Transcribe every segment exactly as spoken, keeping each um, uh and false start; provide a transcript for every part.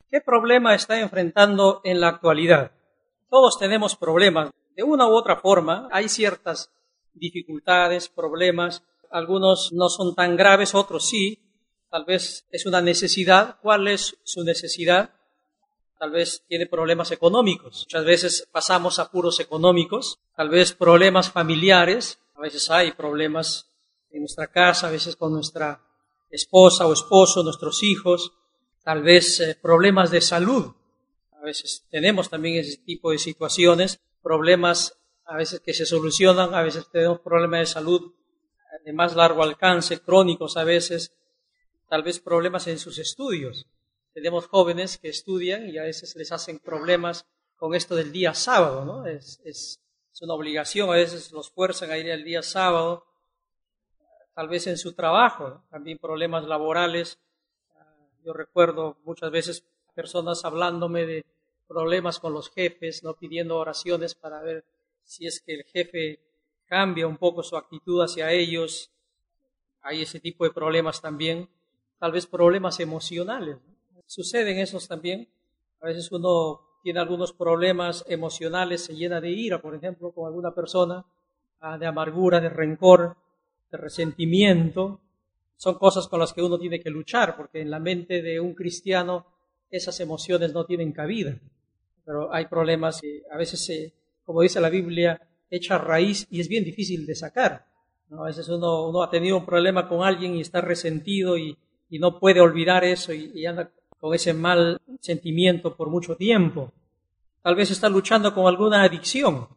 ¿Qué problema está enfrentando en la actualidad? Todos tenemos problemas. De una u otra forma, hay ciertas dificultades, problemas. Algunos no son tan graves, otros sí. Tal vez es una necesidad. ¿Cuál es su necesidad? Tal vez tiene problemas económicos. Muchas veces pasamos apuros económicos. Tal vez problemas familiares. A veces hay problemas en nuestra casa, a veces con nuestra esposa o esposo, nuestros hijos. Tal vez eh, problemas de salud. A veces tenemos también ese tipo de situaciones. Problemas a veces que se solucionan, a veces tenemos problemas de salud de más largo alcance, crónicos a veces. Tal vez problemas en sus estudios. Tenemos jóvenes que estudian y a veces les hacen problemas con esto del día sábado, ¿no? Es, es, es una obligación, a veces los fuerzan a ir el día sábado. Tal vez en su trabajo, ¿no? También problemas laborales. Yo recuerdo muchas veces personas hablándome de problemas con los jefes, ¿no? Pidiendo oraciones para ver si es que el jefe cambia un poco su actitud hacia ellos. Hay ese tipo de problemas también. Tal vez problemas emocionales, ¿no? Suceden esos también. A veces uno tiene algunos problemas emocionales, se llena de ira, por ejemplo, con alguna persona, de amargura, de rencor, de resentimiento. Son cosas con las que uno tiene que luchar, porque en la mente de un cristiano esas emociones no tienen cabida. Pero hay problemas que a veces, se, como dice la Biblia, echa raíz y es bien difícil de sacar, ¿no? A veces uno, uno ha tenido un problema con alguien y está resentido y, y no puede olvidar eso y, y anda con ese mal sentimiento por mucho tiempo. Tal vez está luchando con alguna adicción.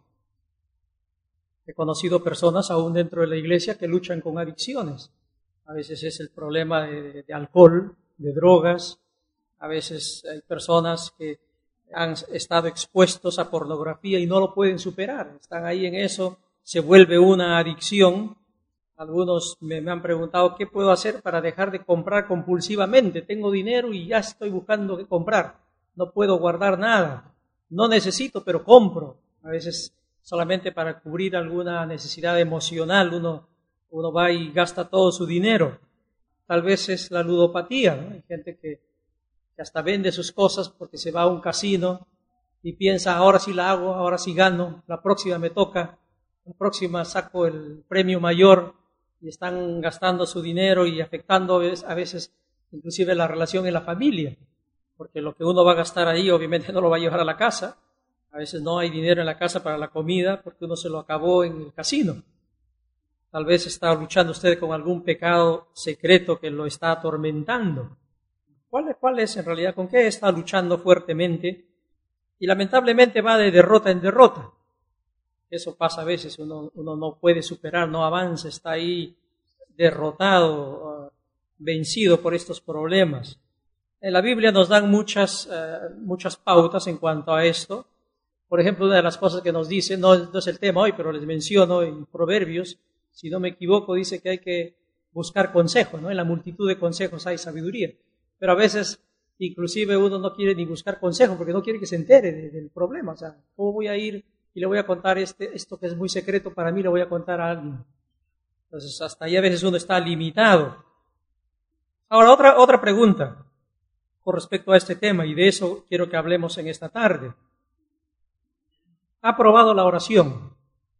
He conocido personas aún dentro de la iglesia que luchan con adicciones. A veces es el problema de, de alcohol, de drogas. A veces hay personas que han estado expuestos a pornografía y no lo pueden superar. Están ahí en eso, se vuelve una adicción. Algunos me, me han preguntado, ¿qué puedo hacer para dejar de comprar compulsivamente? Tengo dinero y ya estoy buscando qué comprar. No puedo guardar nada. No necesito, pero compro. A veces solamente para cubrir alguna necesidad emocional uno, uno va y gasta todo su dinero. Tal vez es la ludopatía, ¿no? Hay gente que, que hasta vende sus cosas porque se va a un casino y piensa, ahora sí la hago, ahora sí gano, la próxima me toca, la próxima saco el premio mayor, y están gastando su dinero y afectando a veces inclusive la relación en la familia, porque lo que uno va a gastar ahí obviamente no lo va a llevar a la casa. A veces no hay dinero en la casa para la comida porque uno se lo acabó en el casino. Tal vez está luchando usted con algún pecado secreto que lo está atormentando. ¿Cuál, cuál es en realidad? ¿Con qué está luchando fuertemente? Y lamentablemente va de derrota en derrota. Eso pasa a veces, uno, uno no puede superar, no avanza, está ahí derrotado, uh, vencido por estos problemas. En la Biblia nos dan muchas, uh, muchas pautas en cuanto a esto. Por ejemplo, una de las cosas que nos dice, no, no es el tema hoy, pero les menciono en Proverbios, si no me equivoco, dice que hay que buscar consejo, ¿no? En la multitud de consejos hay sabiduría. Pero a veces, inclusive, uno no quiere ni buscar consejo porque no quiere que se entere de, del problema. O sea, ¿cómo voy a ir y le voy a contar este, esto que es muy secreto para mí, lo voy a contar a alguien? Entonces, hasta ahí a veces uno está limitado. Ahora, otra, otra pregunta con respecto a este tema, y de eso quiero que hablemos en esta tarde. ¿Ha probado la oración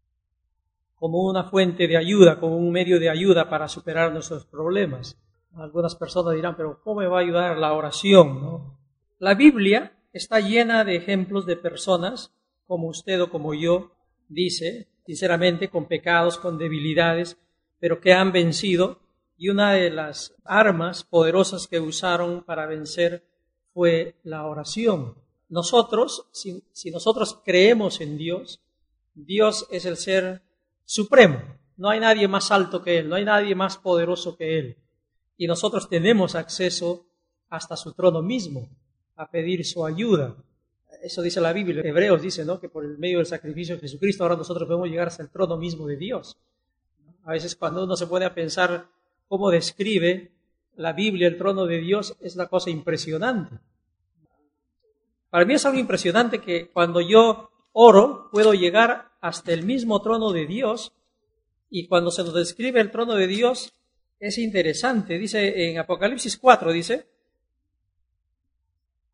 como una fuente de ayuda, como un medio de ayuda para superar nuestros problemas? Algunas personas dirán, pero ¿cómo me va a ayudar la oración, ¿no? La Biblia está llena de ejemplos de personas como usted o como yo, dice, sinceramente, con pecados, con debilidades, pero que han vencido, y una de las armas poderosas que usaron para vencer fue la oración. Nosotros, si, si nosotros creemos en Dios, Dios es el ser supremo. No hay nadie más alto que Él, no hay nadie más poderoso que Él. Y nosotros tenemos acceso hasta su trono mismo, a pedir su ayuda. Eso dice la Biblia. Hebreos dice, ¿no?, que por el medio del sacrificio de Jesucristo ahora nosotros podemos llegar hasta el trono mismo de Dios. A veces cuando uno se pone a pensar cómo describe la Biblia el trono de Dios, es una cosa impresionante. Para mí es algo impresionante que cuando yo oro puedo llegar hasta el mismo trono de Dios, y cuando se nos describe el trono de Dios es interesante. Dice en Apocalipsis cuatro, dice,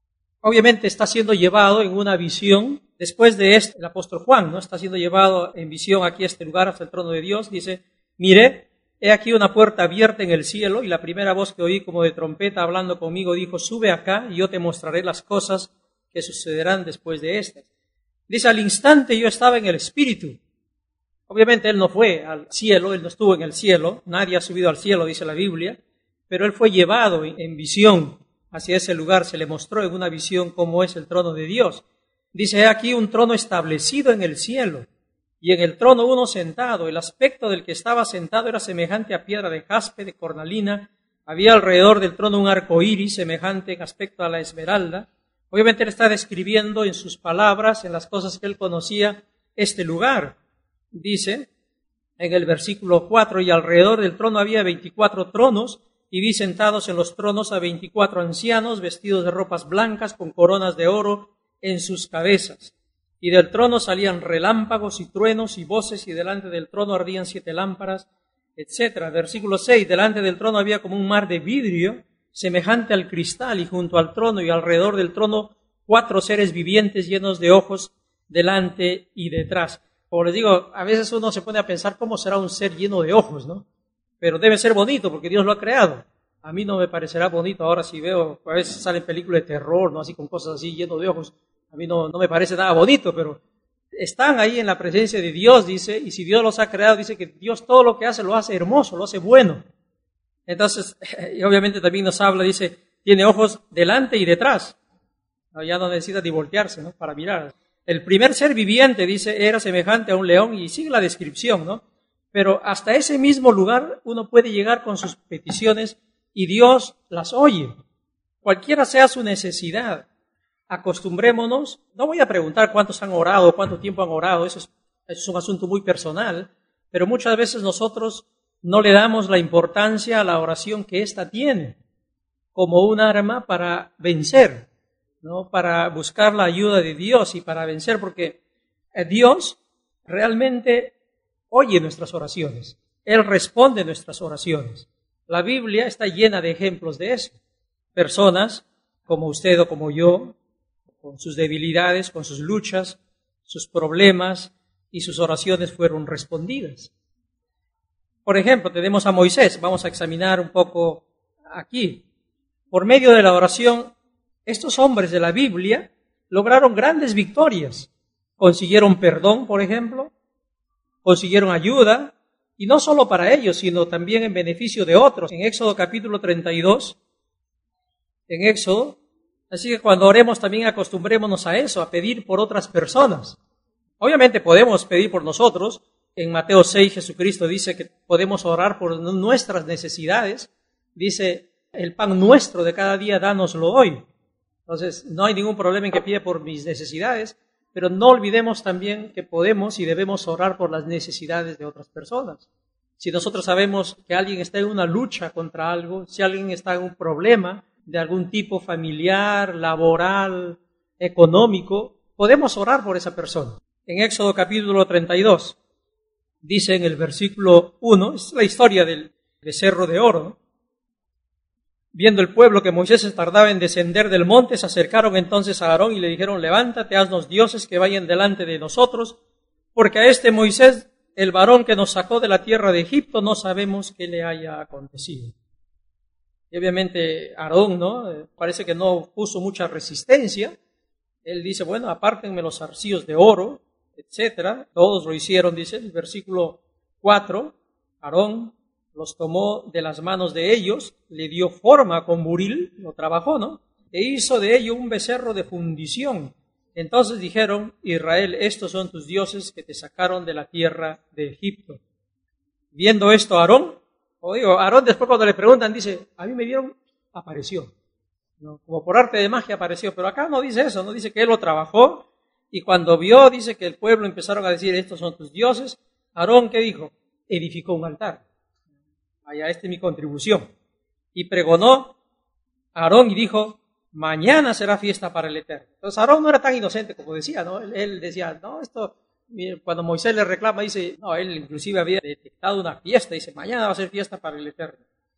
obviamente está siendo llevado en una visión. Después de esto, el apóstol Juan, ¿no? Está siendo llevado en visión aquí a este lugar, hasta el trono de Dios. Dice, miré, he aquí una puerta abierta en el cielo, y la primera voz que oí como de trompeta hablando conmigo dijo, sube acá y yo te mostraré las cosas que sucederán después de estas. Dice, al instante yo estaba en el Espíritu. Obviamente él no fue al cielo, él no estuvo en el cielo, nadie ha subido al cielo, dice la Biblia, pero él fue llevado en visión hacia ese lugar, se le mostró en una visión cómo es el trono de Dios. Dice, he aquí un trono establecido en el cielo, y en el trono uno sentado. El aspecto del que estaba sentado era semejante a piedra de jaspe, de cornalina. Había alrededor del trono un arco iris, semejante en aspecto a la esmeralda. Obviamente él está describiendo en sus palabras, en las cosas que él conocía, este lugar. Dice, en el versículo cuatro, y alrededor del trono había veinticuatro tronos, y vi sentados en los tronos a veinticuatro ancianos, vestidos de ropas blancas, con coronas de oro en sus cabezas. Y del trono salían relámpagos y truenos y voces, y delante del trono ardían siete lámparas, etcétera. Versículo seis, delante del trono había como un mar de vidrio, semejante al cristal, y junto al trono y alrededor del trono cuatro seres vivientes llenos de ojos delante y detrás. Como les digo, a veces uno se pone a pensar cómo será un ser lleno de ojos, ¿no? Pero debe ser bonito porque Dios lo ha creado. A mí no me parecerá bonito ahora si veo, a veces salen películas de terror, ¿no? Así con cosas así, lleno de ojos. A mí no, no me parece nada bonito, pero están ahí en la presencia de Dios, dice, y si Dios los ha creado, dice que Dios todo lo que hace lo hace hermoso, lo hace bueno. Entonces, y obviamente también nos habla, dice, tiene ojos delante y detrás. Ya no necesita ni voltearse, ¿no? Para mirar. El primer ser viviente, dice, era semejante a un león, y sigue la descripción, ¿no? Pero hasta ese mismo lugar uno puede llegar con sus peticiones y Dios las oye. Cualquiera sea su necesidad, acostumbrémonos. No voy a preguntar cuántos han orado, cuánto tiempo han orado, eso es, eso es un asunto muy personal, pero muchas veces nosotros no le damos la importancia a la oración que ésta tiene como un arma para vencer, ¿no? Para buscar la ayuda de Dios y para vencer, porque Dios realmente oye nuestras oraciones. Él responde nuestras oraciones. La Biblia está llena de ejemplos de eso. Personas como usted o como yo, con sus debilidades, con sus luchas, sus problemas, y sus oraciones fueron respondidas. Por ejemplo, tenemos a Moisés. Vamos a examinar un poco aquí. Por medio de la oración, estos hombres de la Biblia lograron grandes victorias. Consiguieron perdón, por ejemplo, consiguieron ayuda, y no solo para ellos, sino también en beneficio de otros. En Éxodo capítulo treinta y dos, en Éxodo, así que cuando oremos también acostumbrémonos a eso, a pedir por otras personas. Obviamente podemos pedir por nosotros. En Mateo seis Jesucristo dice que podemos orar por nuestras necesidades. Dice, el pan nuestro de cada día dánoslo hoy. Entonces, no hay ningún problema en que pida por mis necesidades, pero no olvidemos también que podemos y debemos orar por las necesidades de otras personas. Si nosotros sabemos que alguien está en una lucha contra algo, si alguien está en un problema de algún tipo familiar, laboral, económico, podemos orar por esa persona. En Éxodo capítulo treinta y dos, dice en el versículo uno, es la historia del becerro de oro, ¿no? Viendo el pueblo que Moisés se tardaba en descender del monte, se acercaron entonces a Aarón y le dijeron, levántate, haznos dioses que vayan delante de nosotros, porque a este Moisés, el varón que nos sacó de la tierra de Egipto, no sabemos qué le haya acontecido. Y obviamente Aarón, ¿no? Parece que no puso mucha resistencia. Él dice, bueno, apártenme los zarcillos de oro, etcétera. Todos lo hicieron, dice el versículo cuatro. Aarón los tomó de las manos de ellos, le dio forma con buril, lo trabajó, ¿no? E hizo de ello un becerro de fundición. Entonces dijeron, Israel, estos son tus dioses que te sacaron de la tierra de Egipto. Viendo esto Aarón, o digo, Aarón después cuando le preguntan, dice, a mí me vieron, apareció. ¿No? Como por arte de magia apareció, pero acá no dice eso, no dice que él lo trabajó, y cuando vio, dice que el pueblo empezaron a decir, estos son tus dioses. Aarón, ¿qué dijo? Edificó un altar. Allá, esta es mi contribución. Y pregonó Aarón y dijo, mañana será fiesta para el Eterno. Entonces Aarón no era tan inocente como decía, ¿no? Él, él decía, no, esto, cuando Moisés le reclama, dice, no, él inclusive había detectado una fiesta, dice, mañana va a ser fiesta para el Eterno.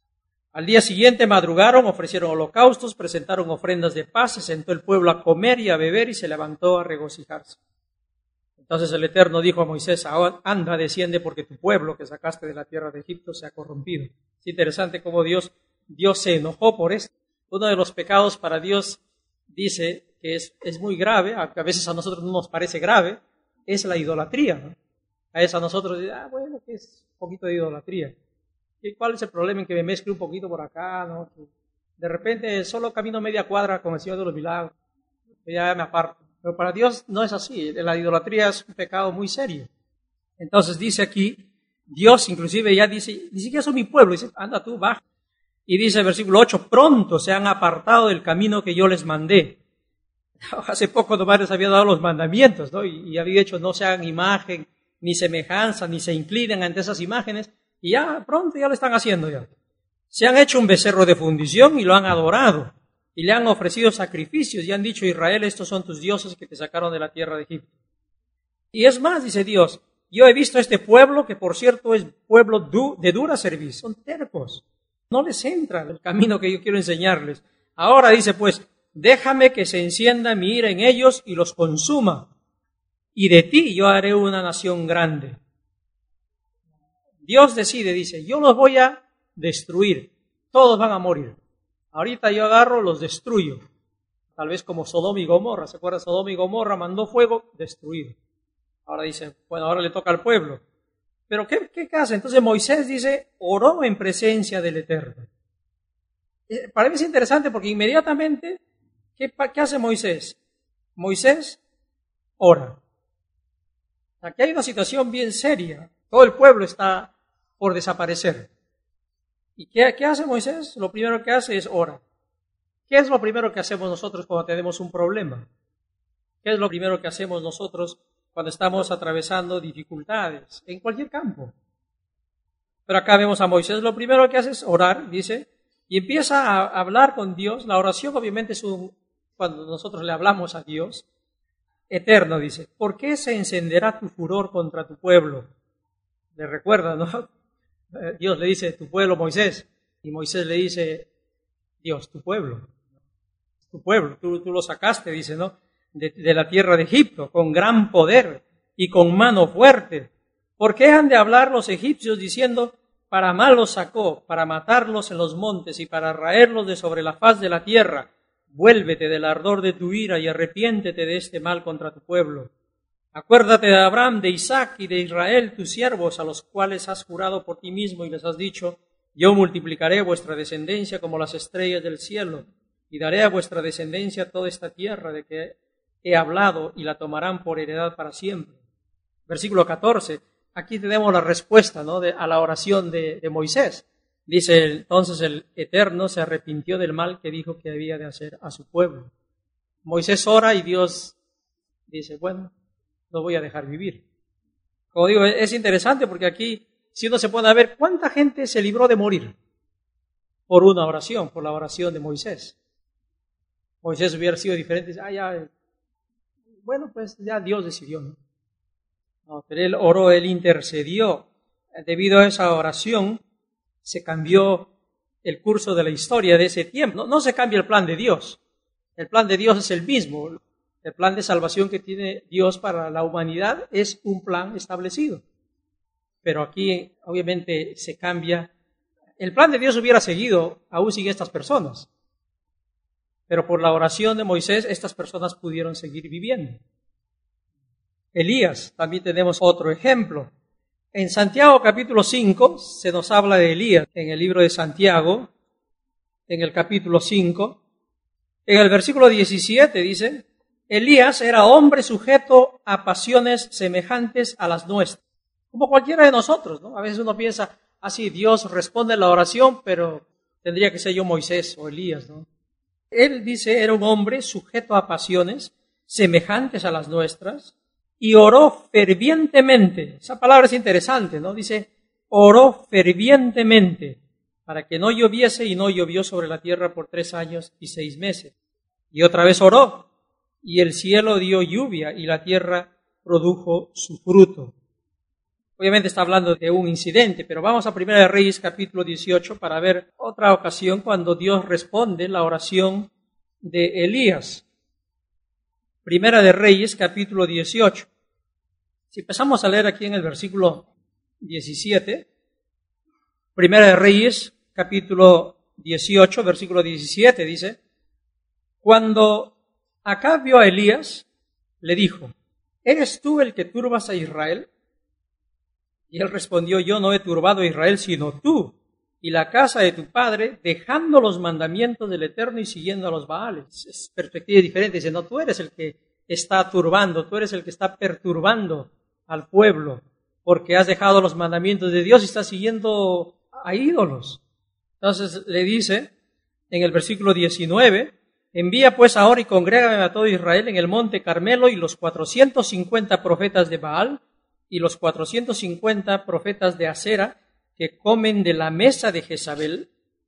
Al día siguiente madrugaron, ofrecieron holocaustos, presentaron ofrendas de paz, se sentó el pueblo a comer y a beber y se levantó a regocijarse. Entonces el Eterno dijo a Moisés, anda, desciende porque tu pueblo que sacaste de la tierra de Egipto se ha corrompido. Es interesante cómo Dios, Dios se enojó por esto. Uno de los pecados para Dios dice que es, es muy grave, aunque a veces a nosotros no nos parece grave, es la idolatría, ¿no? A veces a nosotros, ah, bueno, que es un poquito de idolatría. ¿Y cuál es el problema en que me mezcle un poquito por acá, ¿no? De repente solo camino media cuadra con el Señor de los Milagros, ya me aparto. Pero para Dios no es así, la idolatría es un pecado muy serio. Entonces dice aquí, Dios inclusive ya dice, ni siquiera son mi pueblo, dice, anda tú, baja. Y dice el versículo ocho, pronto se han apartado del camino que yo les mandé. Hace poco nomás les había dado los mandamientos, ¿no? Y, y había dicho, no se hagan imagen, ni semejanza, ni se inclinen ante esas imágenes. Y ya pronto ya lo están haciendo ya. Se han hecho un becerro de fundición y lo han adorado. Y le han ofrecido sacrificios y han dicho, Israel, estos son tus dioses que te sacaron de la tierra de Egipto. Y es más, dice Dios, yo he visto a este pueblo, que por cierto es pueblo du- de dura servicio, son tercos. No les entra el camino que yo quiero enseñarles. Ahora dice pues, déjame que se encienda mi ira en ellos y los consuma. Y de ti yo haré una nación grande. Dios decide, dice, yo los voy a destruir. Todos van a morir. Ahorita yo agarro, los destruyo. Tal vez como Sodoma y Gomorra. ¿Se acuerdan? Sodoma y Gomorra mandó fuego, destruido. Ahora dice, bueno, ahora le toca al pueblo. Pero ¿qué, qué hace? Entonces Moisés dice, oró en presencia del Eterno. Para mí es interesante porque inmediatamente, ¿qué, qué hace Moisés? Moisés ora. Aquí hay una situación bien seria. Todo el pueblo está por desaparecer. ¿Y qué, qué hace Moisés? Lo primero que hace es orar. ¿Qué es lo primero que hacemos nosotros cuando tenemos un problema? ¿Qué es lo primero que hacemos nosotros cuando estamos atravesando dificultades en cualquier campo? Pero acá vemos a Moisés, lo primero que hace es orar, dice, y empieza a hablar con Dios. La oración obviamente es un, cuando nosotros le hablamos a Dios, eterno, dice, ¿por qué se encenderá tu furor contra tu pueblo? Le recuerda, ¿no? Dios le dice, tu pueblo, Moisés, y Moisés le dice, Dios, tu pueblo, tu pueblo, tú, tú lo sacaste, dice, ¿no? De, de la tierra de Egipto, con gran poder y con mano fuerte. ¿Por qué han de hablar los egipcios diciendo, para mal los sacó, para matarlos en los montes y para raerlos de sobre la faz de la tierra? Vuélvete del ardor de tu ira y arrepiéntete de este mal contra tu pueblo. Acuérdate de Abraham, de Isaac y de Israel, tus siervos, a los cuales has jurado por ti mismo y les has dicho, yo multiplicaré vuestra descendencia como las estrellas del cielo y daré a vuestra descendencia toda esta tierra de que he hablado y la tomarán por heredad para siempre. Versículo catorce, aquí tenemos la respuesta, ¿no? de, a la oración de, de Moisés. Dice, entonces el Eterno se arrepintió del mal que dijo que había de hacer a su pueblo. Moisés ora y Dios dice, bueno, lo voy a dejar vivir. Como digo, es interesante porque aquí, si uno se puede ver, ¿cuánta gente se libró de morir? Por una oración, por la oración de Moisés. Moisés hubiera sido diferente, ah, ya, bueno, pues ya Dios decidió, ¿no? No, pero él oró, él intercedió. Debido a esa oración, se cambió el curso de la historia de ese tiempo. No, no se cambia el plan de Dios. El plan de Dios es el mismo. El plan de salvación que tiene Dios para la humanidad es un plan establecido. Pero aquí, obviamente, se cambia. El plan de Dios hubiera seguido aún sin estas personas. Pero por la oración de Moisés, estas personas pudieron seguir viviendo. Elías, también tenemos otro ejemplo. En Santiago capítulo cinco se nos habla de Elías. En el libro de Santiago, en el capítulo cinco, en el versículo diecisiete dice, Elías era hombre sujeto a pasiones semejantes a las nuestras. Como cualquiera de nosotros, ¿no? A veces uno piensa, así ah, Dios responde la oración, pero tendría que ser yo Moisés o Elías, ¿no? Él dice, era un hombre sujeto a pasiones semejantes a las nuestras y oró fervientemente. Esa palabra es interesante, ¿no? Dice, oró fervientemente para que no lloviese y no llovió sobre la tierra por tres años y seis meses. Y otra vez oró y el cielo dio lluvia y la tierra produjo su fruto. Obviamente está hablando de un incidente, pero vamos a Primera de Reyes capítulo dieciocho para ver otra ocasión cuando Dios responde la oración de Elías. Primera de Reyes capítulo dieciocho. Si empezamos a leer aquí en el versículo diecisiete, Primera de Reyes capítulo dieciocho, versículo diecisiete dice: cuando Acab vio a Elías, le dijo: ¿eres tú el que turbas a Israel? Y él respondió: yo no he turbado a Israel, sino tú y la casa de tu padre, dejando los mandamientos del Eterno y siguiendo a los Baales. Es perspectiva diferente. Dice: no, tú eres el que está turbando, tú eres el que está perturbando al pueblo, porque has dejado los mandamientos de Dios y estás siguiendo a ídolos. Entonces le dice en el versículo diecinueve: envía pues ahora y congrégame a todo Israel en el monte Carmelo, y los cuatrocientos cincuenta profetas de Baal y los cuatrocientos cincuenta profetas de Acera que comen de la mesa de Jezabel.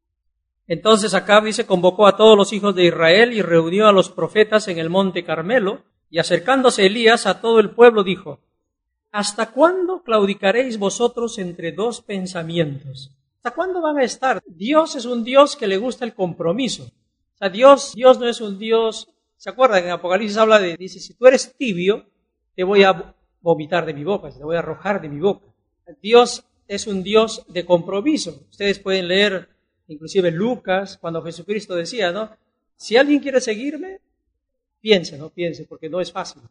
Entonces Acab, dice, convocó a todos los hijos de Israel y reunió a los profetas en el monte Carmelo, y acercándose Elías a todo el pueblo dijo: ¿hasta cuándo claudicaréis vosotros entre dos pensamientos? ¿Hasta cuándo van a estar? Dios es un Dios que le gusta el compromiso. O sea, Dios, Dios no es un Dios, ¿se acuerdan? En Apocalipsis habla de, dice, si tú eres tibio, te voy a vomitar de mi boca, te voy a arrojar de mi boca. Dios es un Dios de compromiso. Ustedes pueden leer inclusive Lucas, cuando Jesucristo decía, ¿no? Si alguien quiere seguirme, piense, ¿no? Piense, porque no es fácil.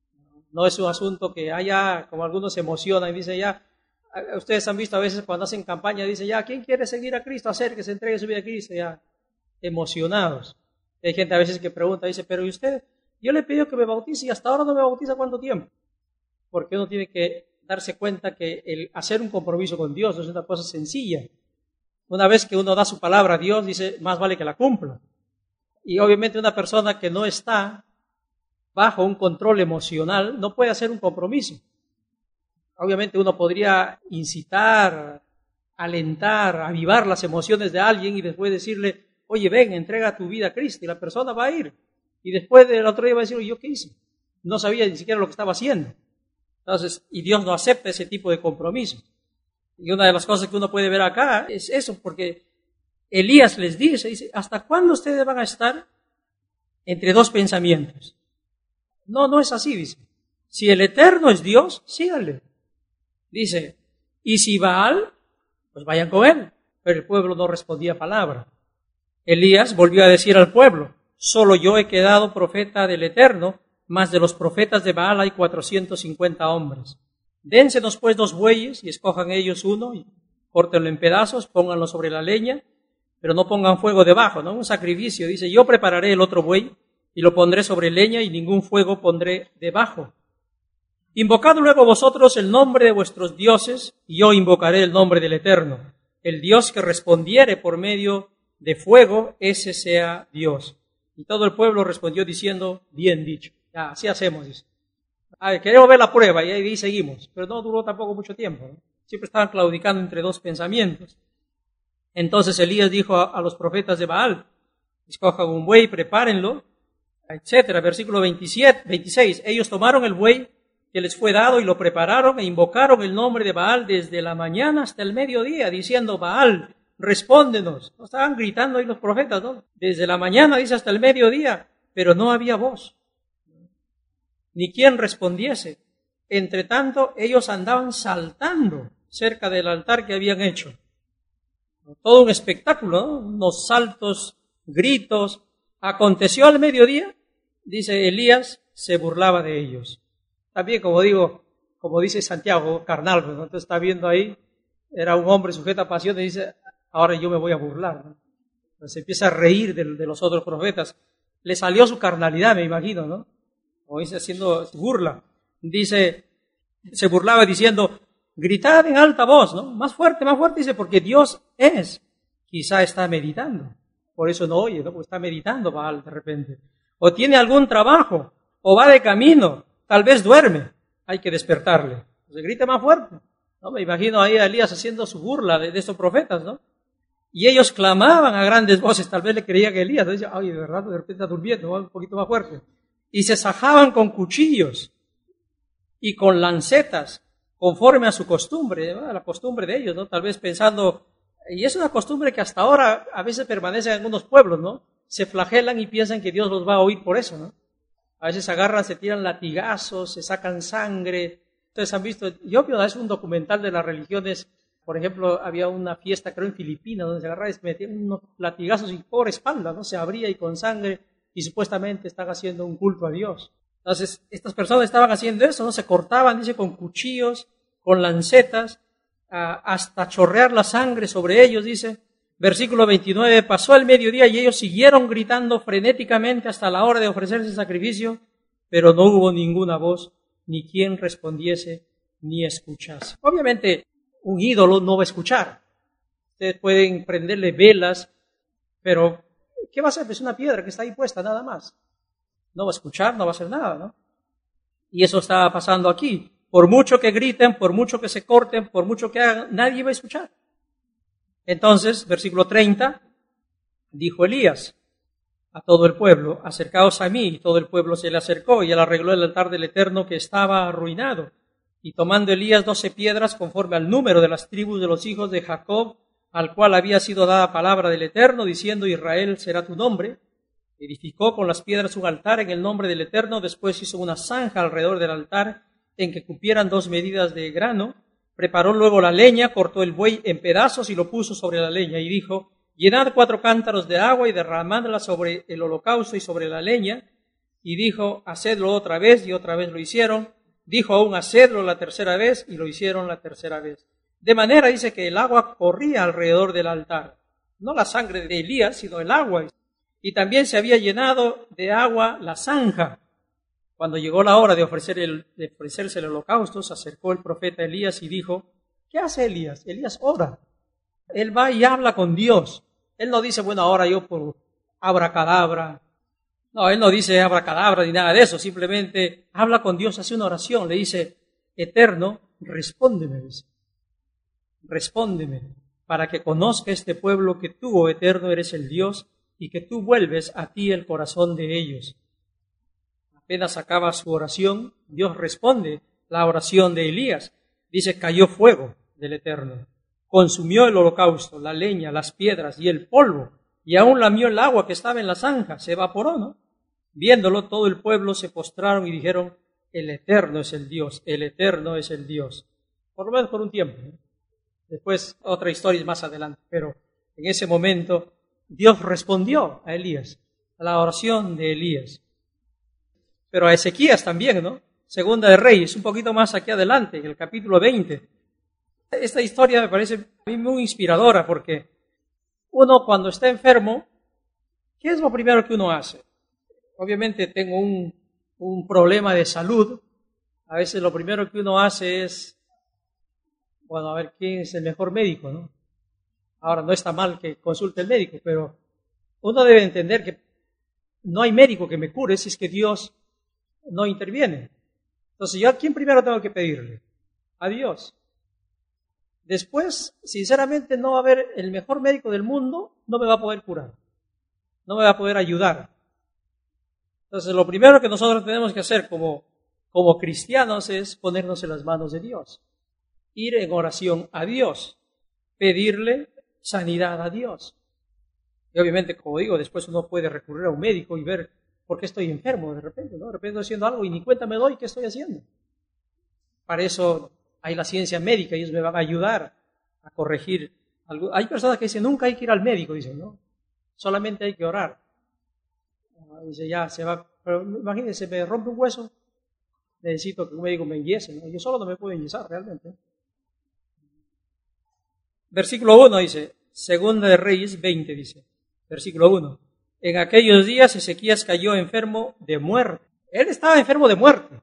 No es un asunto que haya, como algunos se emocionan y dicen, ya, ustedes han visto a veces cuando hacen campaña, dicen, ya, ¿quién quiere seguir a Cristo? Hacer que se entregue su vida a Cristo, ya, emocionados. Hay gente a veces que pregunta, dice, pero ¿y usted? Yo le he pedido que me bautice y hasta ahora no me bautiza. ¿Cuánto tiempo? Porque uno tiene que darse cuenta que el hacer un compromiso con Dios no es una cosa sencilla. Una vez que uno da su palabra a Dios, dice, más vale que la cumpla. Y obviamente una persona que no está bajo un control emocional no puede hacer un compromiso. Obviamente uno podría incitar, alentar, avivar las emociones de alguien y después decirle, oye, ven, entrega tu vida a Cristo, y la persona va a ir. Y después del otro día va a decir, ¿yo qué hice? No sabía ni siquiera lo que estaba haciendo. Entonces, y Dios no acepta ese tipo de compromiso. Y una de las cosas que uno puede ver acá es eso, porque Elías les dice, dice, ¿hasta cuándo ustedes van a estar entre dos pensamientos? No, no es así, dice. Si el Eterno es Dios, síganle. Dice, y si Baal, pues vayan con él. Pero el pueblo no respondía palabra. Elías volvió a decir al pueblo, solo yo he quedado profeta del Eterno, mas de los profetas de Baal hay cuatrocientos cincuenta hombres. Dénsenos pues dos bueyes y escojan ellos uno y córtenlo en pedazos, pónganlo sobre la leña, pero no pongan fuego debajo, ¿no? Un sacrificio. Dice, yo prepararé el otro buey y lo pondré sobre leña y ningún fuego pondré debajo. Invocad luego vosotros el nombre de vuestros dioses y yo invocaré el nombre del Eterno. El Dios que respondiere por medio de fuego, ese sea Dios. Y todo el pueblo respondió diciendo, bien dicho. Ya, así hacemos, dice. A ver, queremos ver la prueba y ahí seguimos. Pero no duró tampoco mucho tiempo, ¿no? Siempre estaban claudicando entre dos pensamientos. Entonces Elías dijo a, a los profetas de Baal, escojan un buey, prepárenlo, etcétera. Versículo veintisiete, veintiséis. Ellos tomaron el buey que les fue dado y lo prepararon e invocaron el nombre de Baal desde la mañana hasta el mediodía, diciendo, Baal, respóndenos. No estaban gritando ahí los profetas, ¿no? Desde la mañana, dice, hasta el mediodía, pero no había voz, ni quien respondiese. Entre tanto, ellos andaban saltando cerca del altar que habían hecho. Todo un espectáculo, ¿no? Unos saltos, gritos. Aconteció al mediodía, dice Elías, se burlaba de ellos. También, como digo, como dice Santiago, carnal, ¿no? Entonces está viendo ahí, era un hombre sujeto a pasión y dice, ahora yo me voy a burlar, ¿no? Entonces empieza a reír de, de los otros profetas. Le salió su carnalidad, me imagino, ¿no? Como dice, haciendo burla. Dice, se burlaba diciendo, gritad en alta voz, ¿no? Más fuerte, más fuerte, dice, porque Dios es. Quizá está meditando. Por eso no oye, ¿no? Porque está meditando Baal de repente. O tiene algún trabajo, o va de camino, tal vez duerme. Hay que despertarle. Se grita más fuerte, ¿no? Me imagino ahí a Elías haciendo su burla de, de estos profetas, ¿no? Y ellos clamaban a grandes voces, tal vez le creían que Elías, decía, ay, de verdad, de repente está durmiendo, un poquito más fuerte. Y se sajaban con cuchillos y con lancetas conforme a su costumbre, ¿no? A la costumbre de ellos, ¿no? Tal vez pensando, y es una costumbre que hasta ahora a veces permanece en algunos pueblos, ¿no? Se flagelan y piensan que Dios los va a oír por eso, ¿no? A veces agarran, se tiran latigazos, se sacan sangre. Ustedes han visto, yo vi una vez un documental de las religiones, por ejemplo, había una fiesta, creo en Filipinas, donde se agarraban y se metían unos latigazos y por espalda, ¿no? Se abría y con sangre, y supuestamente están haciendo un culto a Dios. Entonces, estas personas estaban haciendo eso, ¿no? Se cortaban, dice, con cuchillos, con lancetas, uh, hasta chorrear la sangre sobre ellos, dice. Versículo veintinueve, pasó el mediodía y ellos siguieron gritando frenéticamente hasta la hora de ofrecerse el sacrificio, pero no hubo ninguna voz, ni quien respondiese, ni escuchase. Obviamente, un ídolo no va a escuchar. Ustedes pueden prenderle velas, pero ¿qué va a hacer? Es una piedra que está ahí puesta, nada más. No va a escuchar, no va a hacer nada, ¿no? Y eso estaba pasando aquí. Por mucho que griten, por mucho que se corten, por mucho que hagan, nadie va a escuchar. Entonces, versículo treinta, dijo Elías a todo el pueblo, acercaos a mí, y todo el pueblo se le acercó, y él arregló el altar del Eterno que estaba arruinado. Y tomando Elías doce piedras conforme al número de las tribus de los hijos de Jacob, al cual había sido dada palabra del Eterno, diciendo, Israel será tu nombre, edificó con las piedras un altar en el nombre del Eterno, después hizo una zanja alrededor del altar en que cupieran dos medidas de grano, preparó luego la leña, cortó el buey en pedazos y lo puso sobre la leña, y dijo, llenad cuatro cántaros de agua y derramadla sobre el holocausto y sobre la leña, y dijo, hacedlo otra vez, y otra vez lo hicieron, dijo aún, hacedlo la tercera vez, y lo hicieron la tercera vez. De manera, dice, que el agua corría alrededor del altar, no la sangre de Elías, sino el agua, y también se había llenado de agua la zanja. Cuando llegó la hora de, ofrecer el, de ofrecerse el holocausto, se acercó el profeta Elías y dijo, ¿qué hace Elías? Elías ora. Él va y habla con Dios. Él no dice, bueno, ahora yo por abracadabra. No, él no dice abracadabra ni nada de eso. Simplemente habla con Dios, hace una oración. Le dice, Eterno, respóndeme. Dice. Respóndeme para que conozca este pueblo que tú, oh Eterno, eres el Dios y que tú vuelves a ti el corazón de ellos. Apenas acaba su oración, Dios responde la oración de Elías. Dice, cayó fuego del Eterno, consumió el holocausto, la leña, las piedras y el polvo, y aún lamió el agua que estaba en la zanja, se evaporó, ¿no? Viéndolo, todo el pueblo se postraron y dijeron, el Eterno es el Dios, el Eterno es el Dios. Por lo menos por un tiempo, ¿no? Después, otra historia más adelante, pero en ese momento Dios respondió a Elías, a la oración de Elías. Pero a Ezequías también, ¿no? Segunda de Reyes, un poquito más aquí adelante, en el capítulo veinte. Esta historia me parece a mí muy inspiradora porque uno cuando está enfermo, ¿qué es lo primero que uno hace? Obviamente tengo un, un problema de salud. A veces lo primero que uno hace es, bueno, a ver quién es el mejor médico, ¿no? Ahora, no está mal que consulte el médico, pero uno debe entender que no hay médico que me cure si es que Dios no interviene. Entonces, ¿yo a quién primero tengo que pedirle? A Dios. Después, sinceramente, no va a haber el mejor médico del mundo, no me va a poder curar, no me va a poder ayudar. Entonces, lo primero que nosotros tenemos que hacer como, como cristianos es ponernos en las manos de Dios, ir en oración a Dios, pedirle sanidad a Dios. Y obviamente, como digo, después uno puede recurrir a un médico y ver por qué estoy enfermo de repente, ¿no? De repente estoy haciendo algo y ni cuenta me doy qué estoy haciendo. Para eso hay la ciencia médica y ellos me van a ayudar a corregir algo. Hay personas que dicen, nunca hay que ir al médico, dicen, ¿no? Solamente hay que orar. Dice, ya se va, pero imagínense, me rompe un hueso, necesito que un médico me enyese, ¿no? Yo solo no me puedo enyesar realmente. Versículo uno dice, Segunda de Reyes veinte dice, versículo uno, en aquellos días Ezequías cayó enfermo de muerte. Él estaba enfermo de muerte.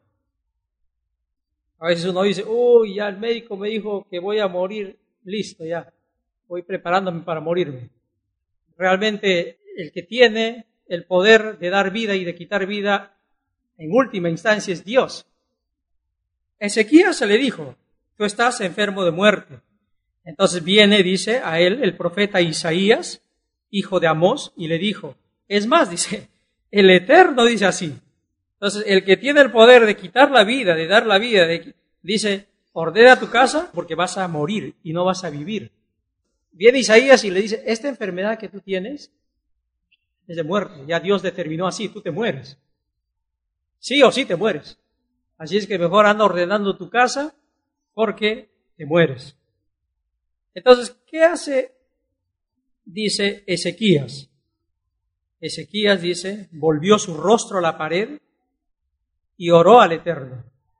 A veces uno dice, uy, ya el médico me dijo que voy a morir, listo, ya, voy preparándome para morirme. Realmente el que tiene el poder de dar vida y de quitar vida, en última instancia es Dios. Ezequías se le dijo, tú estás enfermo de muerte. Entonces viene, dice, a él el profeta Isaías, hijo de Amós, y le dijo, es más, dice, el Eterno dice así. Entonces, el que tiene el poder de quitar la vida, de dar la vida, de, dice, ordena tu casa porque vas a morir y no vas a vivir. Viene Isaías y le dice, esta enfermedad que tú tienes es de muerte. Ya Dios determinó así, tú te mueres. Sí o sí te mueres. Así es que mejor anda ordenando tu casa porque te mueres. Entonces, ¿qué hace? Dice Ezequías. Ezequías dice, volvió su rostro a la pared y oró al Eterno.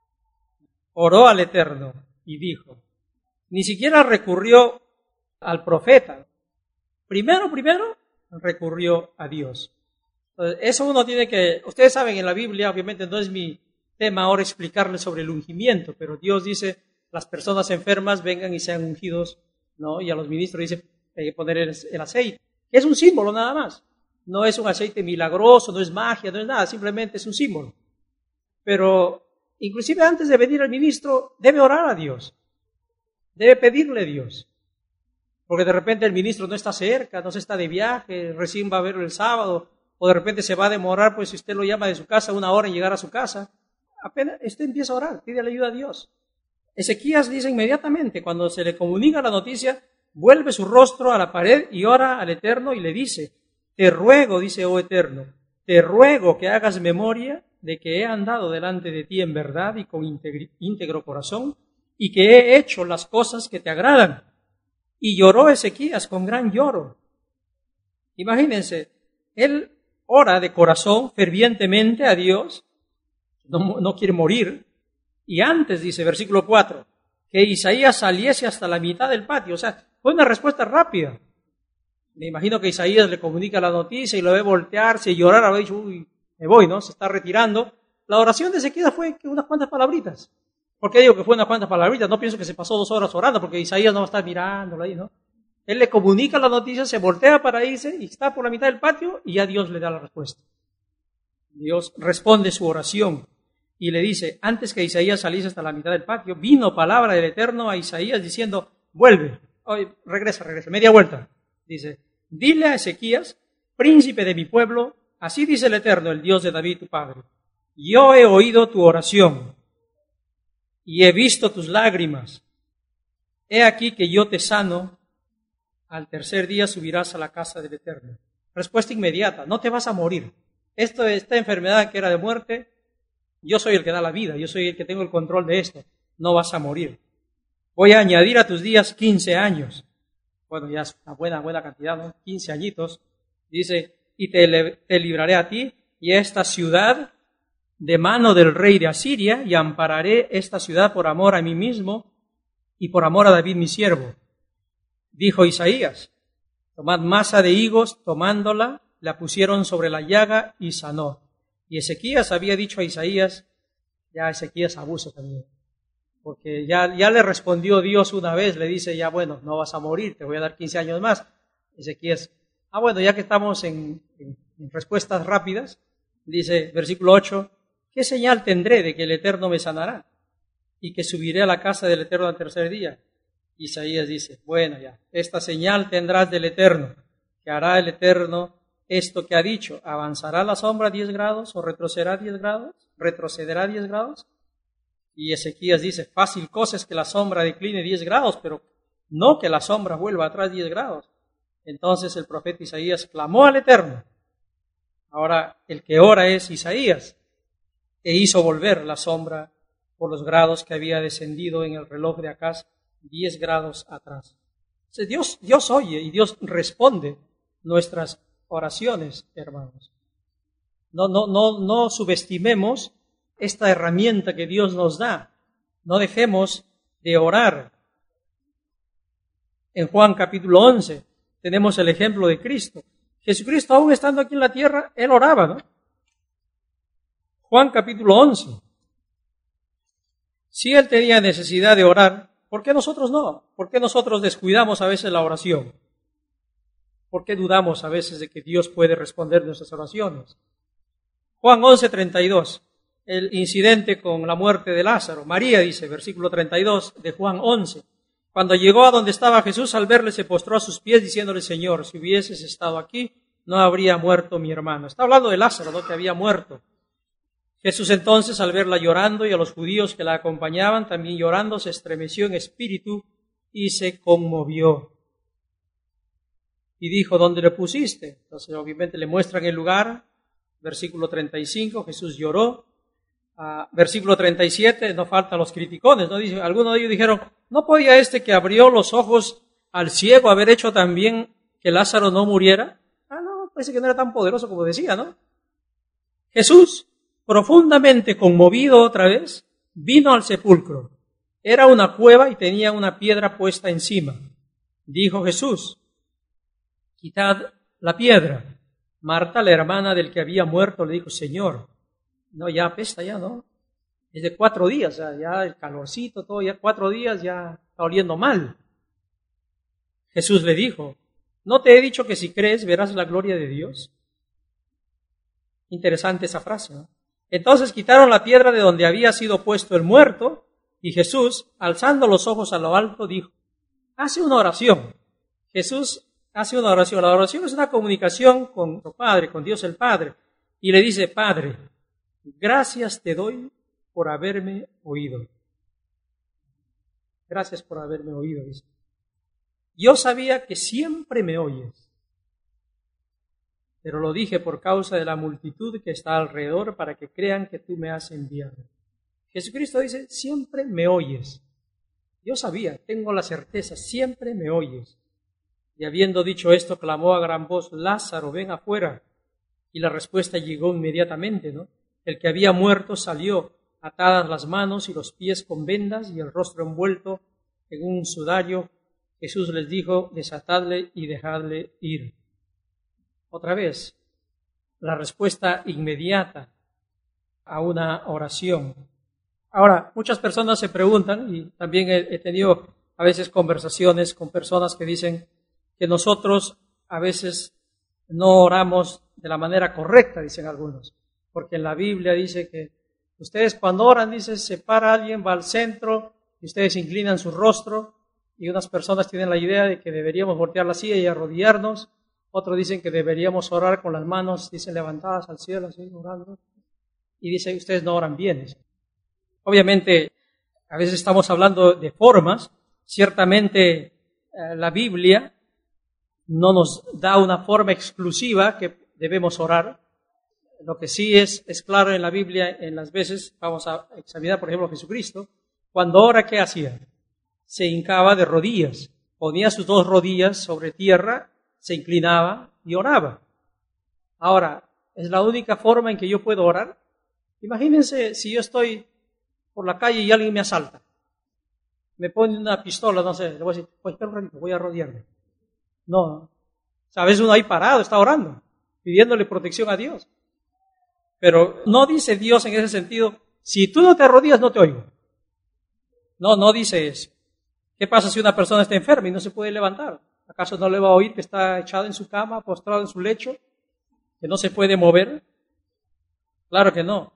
Oró al Eterno y dijo, ni siquiera recurrió al profeta. Primero, primero, recurrió a Dios. Entonces, eso uno tiene que, ustedes saben en la Biblia, obviamente no es mi tema ahora explicarles sobre el ungimiento, pero Dios dice, las personas enfermas vengan y sean ungidos, ¿no? Y a los ministros dice, hay que poner el, el aceite, que es un símbolo nada más. No es un aceite milagroso, no es magia, no es nada, simplemente es un símbolo. Pero inclusive antes de venir al ministro, debe orar a Dios, debe pedirle a Dios. Porque de repente el ministro no está cerca, no se está de viaje, recién va a verlo el sábado, o de repente se va a demorar, pues si usted lo llama de su casa una hora en llegar a su casa, apenas usted empieza a orar, pide la ayuda a Dios. Ezequías dice inmediatamente, cuando se le comunica la noticia, vuelve su rostro a la pared y ora al Eterno y le dice, te ruego, dice, oh Eterno, te ruego que hagas memoria de que he andado delante de ti en verdad y con íntegro corazón, y que he hecho las cosas que te agradan. Y lloró Ezequías con gran lloro. Imagínense, él ora de corazón fervientemente a Dios, no, no quiere morir, y antes dice, versículo cuatro, que Isaías saliese hasta la mitad del patio. O sea, fue una respuesta rápida. Me imagino que Isaías le comunica la noticia y lo ve voltearse y llorar, habrá dicho, uy, me voy, ¿no? Se está retirando. La oración de Ezequías fue que unas cuantas palabritas. ¿Por qué digo que fue unas cuantas palabritas? No pienso que se pasó dos horas orando, porque Isaías no va a estar mirándolo ahí, ¿no? Él le comunica la noticia, se voltea para irse y está por la mitad del patio y ya Dios le da la respuesta. Dios responde su oración y le dice, antes que Isaías saliese hasta la mitad del patio, vino palabra del Eterno a Isaías diciendo, vuelve, oye, regresa, regresa, media vuelta. Dice, dile a Ezequías, príncipe de mi pueblo, así dice el Eterno, el Dios de David tu padre, yo he oído tu oración y he visto tus lágrimas. He aquí que yo te sano, al tercer día subirás a la casa del Eterno. Respuesta inmediata, no te vas a morir. Esto, esta enfermedad que era de muerte, yo soy el que da la vida, yo soy el que tengo el control de esto, no vas a morir. Voy a añadir a tus días quince años. Bueno, ya es una buena, buena cantidad, ¿no? quince añitos. Dice, y te, te libraré a ti y a esta ciudad de mano del rey de Asiria, y ampararé esta ciudad por amor a mí mismo y por amor a David mi siervo. Dijo Isaías, tomad masa de higos, tomándola, la pusieron sobre la llaga y sanó. Y Ezequías había dicho a Isaías, ya Ezequías abusa también, porque ya, ya le respondió Dios una vez, le dice, ya bueno, no vas a morir, te voy a dar quince años más. Ezequías, ah bueno, ya que estamos en, en, en respuestas rápidas, dice, versículo ocho, ¿qué señal tendré de que el Eterno me sanará? Y que subiré a la casa del Eterno al tercer día. Isaías dice, bueno ya, esta señal tendrás del Eterno, que hará el Eterno esto que ha dicho, ¿avanzará la sombra diez grados o retrocederá diez grados? ¿Retrocederá diez grados? Y Ezequías dice, fácil cosa es que la sombra decline diez grados, pero no que la sombra vuelva atrás diez grados. Entonces el profeta Isaías clamó al Eterno. Ahora el que ora es Isaías, e hizo volver la sombra por los grados que había descendido en el reloj de Acaz diez grados atrás. Entonces, Dios, Dios oye y Dios responde nuestras oraciones, hermanos. No, no, no, no subestimemos esta herramienta que Dios nos da. No dejemos de orar. En Juan capítulo once tenemos el ejemplo de Cristo. Jesucristo, aún estando aquí en la tierra, Él oraba, ¿no? Juan capítulo once. Si Él tenía necesidad de orar, ¿por qué nosotros no? ¿Por qué nosotros descuidamos a veces la oración? ¿Por qué dudamos a veces de que Dios puede responder nuestras oraciones? Juan once, treinta y dos, el incidente con la muerte de Lázaro. María dice, versículo treinta y dos de Juan once, cuando llegó a donde estaba Jesús, al verle se postró a sus pies diciéndole, Señor, si hubieses estado aquí, no habría muerto mi hermano. Está hablando de Lázaro, ¿no? Que había muerto. Jesús entonces, al verla llorando y a los judíos que la acompañaban también llorando, se estremeció en espíritu y se conmovió. Y dijo, ¿dónde le pusiste? Entonces obviamente le muestran el lugar. Versículo treinta y cinco, Jesús lloró. Uh, versículo treinta y siete, no faltan los criticones, ¿no? Dice, algunos de ellos dijeron, ¿no podía este que abrió los ojos al ciego haber hecho también que Lázaro no muriera? Ah, no, parece que no era tan poderoso como decía, ¿no? Jesús, profundamente conmovido otra vez, vino al sepulcro. Era una cueva y tenía una piedra puesta encima. Dijo Jesús, quitad la piedra. Marta, la hermana del que había muerto, le dijo, Señor, no, ya apesta ya, ¿no? Es de cuatro días, ya, ya el calorcito, todo, ya cuatro días ya está oliendo mal. Jesús le dijo, ¿no te he dicho que si crees verás la gloria de Dios? Interesante esa frase, ¿no? Entonces quitaron la piedra de donde había sido puesto el muerto, y Jesús, alzando los ojos a lo alto, dijo, hace una oración. Jesús hace una oración. La oración es una comunicación con su Padre, con Dios el Padre, y le dice, Padre, gracias te doy por haberme oído. Gracias por haberme oído, dice. Yo sabía que siempre me oyes, pero lo dije por causa de la multitud que está alrededor para que crean que tú me has enviado. Jesucristo dice, siempre me oyes. Yo sabía, tengo la certeza, siempre me oyes. Y habiendo dicho esto, clamó a gran voz, Lázaro, ven afuera. Y la respuesta llegó inmediatamente, ¿no? El que había muerto salió, atadas las manos y los pies con vendas y el rostro envuelto en un sudario. Jesús les dijo, desatadle y dejadle ir. Otra vez, la respuesta inmediata a una oración. Ahora, muchas personas se preguntan, y también he, he tenido a veces conversaciones con personas que dicen que nosotros a veces no oramos de la manera correcta, dicen algunos, porque en la Biblia dice que ustedes cuando oran, dice, se para alguien, va al centro, y ustedes inclinan su rostro, y unas personas tienen la idea de que deberíamos voltear la silla y arrodillarnos, otros dicen que deberíamos orar con las manos, dicen, levantadas al cielo, así, orando, y dicen, ustedes no oran bien. Obviamente, a veces estamos hablando de formas, ciertamente eh, la Biblia no nos da una forma exclusiva que debemos orar. Lo que sí es, es claro en la Biblia, en las veces, vamos a examinar, por ejemplo, Jesucristo, cuando ora, ¿qué hacía? Se hincaba de rodillas, ponía sus dos rodillas sobre tierra, se inclinaba y oraba. Ahora, ¿es la única forma en que yo puedo orar? Imagínense si yo estoy por la calle y alguien me asalta. Me pone una pistola, no sé, le voy a decir, pues espera un ratito, voy a arrodillarme. No, a veces uno ahí parado está orando, pidiéndole protección a Dios. Pero no dice Dios en ese sentido, si tú no te arrodillas no te oigo. No, no dice eso. ¿Qué pasa si una persona está enferma y no se puede levantar? ¿Acaso no le va a oír que está echado en su cama, postrado en su lecho, que no se puede mover? Claro que no.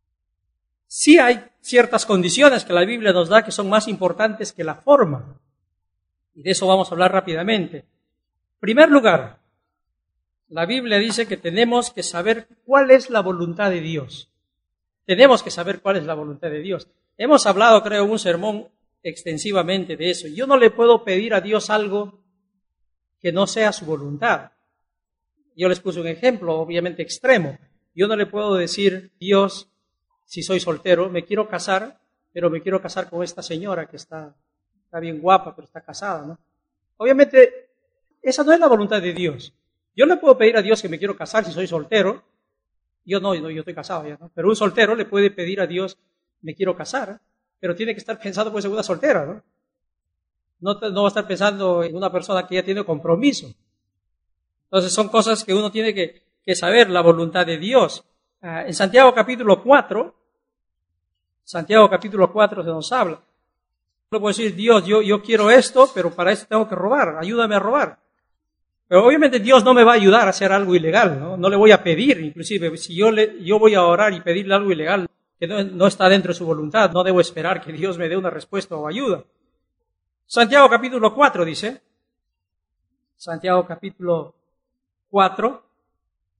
Sí hay ciertas condiciones que la Biblia nos da que son más importantes que la forma. Y de eso vamos a hablar rápidamente. En primer lugar, la Biblia dice que tenemos que saber cuál es la voluntad de Dios. Tenemos que saber cuál es la voluntad de Dios. Hemos hablado, creo, en un sermón extensivamente de eso. Yo no le puedo pedir a Dios algo que no sea su voluntad. Yo les puse un ejemplo, obviamente extremo. Yo no le puedo decir, Dios, si soy soltero, me quiero casar, pero me quiero casar con esta señora que está, está bien guapa, pero está casada, ¿no? Obviamente, esa no es la voluntad de Dios. Yo le puedo pedir a Dios que me quiero casar si soy soltero. Yo no, no yo estoy casado ya, ¿no? Pero un soltero le puede pedir a Dios, me quiero casar, pero tiene que estar pensando pues en una soltera, ¿no? No, no va a estar pensando en una persona que ya tiene compromiso. Entonces son cosas que uno tiene que, que saber, la voluntad de Dios. Uh, en Santiago capítulo cuatro, Santiago capítulo cuatro se nos habla. No puedo decir, Dios, yo, yo quiero esto, pero para esto tengo que robar, ayúdame a robar. Pero obviamente Dios no me va a ayudar a hacer algo ilegal, ¿no? No le voy a pedir, inclusive, si yo, le, yo voy a orar y pedirle algo ilegal que no, no está dentro de su voluntad, no debo esperar que Dios me dé una respuesta o ayuda. Santiago capítulo cuatro dice, Santiago capítulo cuatro,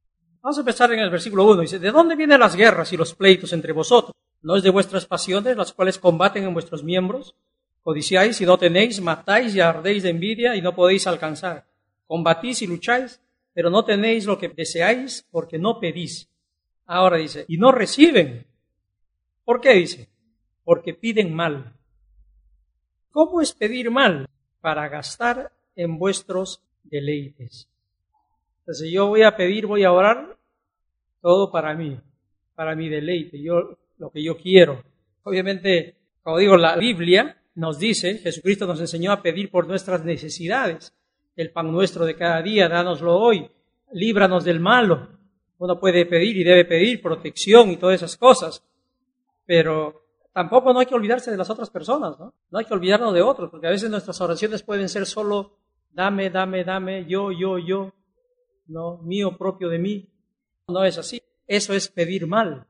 Vamos a empezar en el versículo uno. Dice, ¿de dónde vienen las guerras y los pleitos entre vosotros? ¿No es de vuestras pasiones, las cuales combaten en vuestros miembros? Codiciáis y no tenéis, matáis y ardéis de envidia y no podéis alcanzar. Combatís y lucháis, pero no tenéis lo que deseáis porque no pedís. Ahora dice, y no reciben. ¿Por qué dice? Porque piden mal. ¿Cómo es pedir mal? Para gastar en vuestros deleites. Entonces yo voy a pedir, voy a orar, todo para mí, para mi deleite, yo lo que yo quiero. Obviamente, como digo, la Biblia nos dice, Jesucristo nos enseñó a pedir por nuestras necesidades. El pan nuestro de cada día, dánoslo hoy, líbranos del malo. Uno puede pedir y debe pedir protección y todas esas cosas, pero tampoco no hay que olvidarse de las otras personas, ¿no? No hay que olvidarnos de otros, porque a veces nuestras oraciones pueden ser solo dame, dame, dame, yo, yo, yo, no, mío propio de mí. No es así. Eso es pedir mal.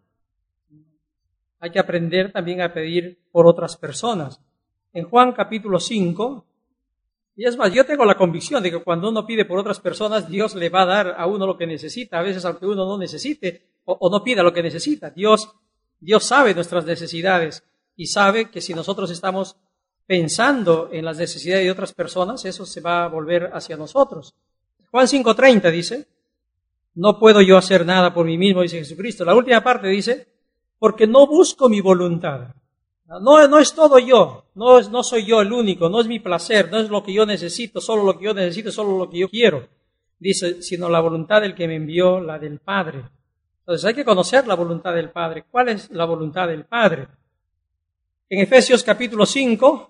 Hay que aprender también a pedir por otras personas. En Juan capítulo cinco, y es más, yo tengo la convicción de que cuando uno pide por otras personas, Dios le va a dar a uno lo que necesita, a veces aunque uno no necesite o, o no pida lo que necesita. Dios, Dios sabe nuestras necesidades y sabe que si nosotros estamos pensando en las necesidades de otras personas, eso se va a volver hacia nosotros. Juan cinco treinta dice, no puedo yo hacer nada por mí mismo, dice Jesucristo. La última parte dice, porque no busco mi voluntad. No, no es todo yo, no, es, no soy yo el único, no es mi placer, no es lo que yo necesito, solo lo que yo necesito, solo lo que yo quiero. Dice, sino la voluntad del que me envió, la del Padre. Entonces hay que conocer la voluntad del Padre. ¿Cuál es la voluntad del Padre? En Efesios capítulo cinco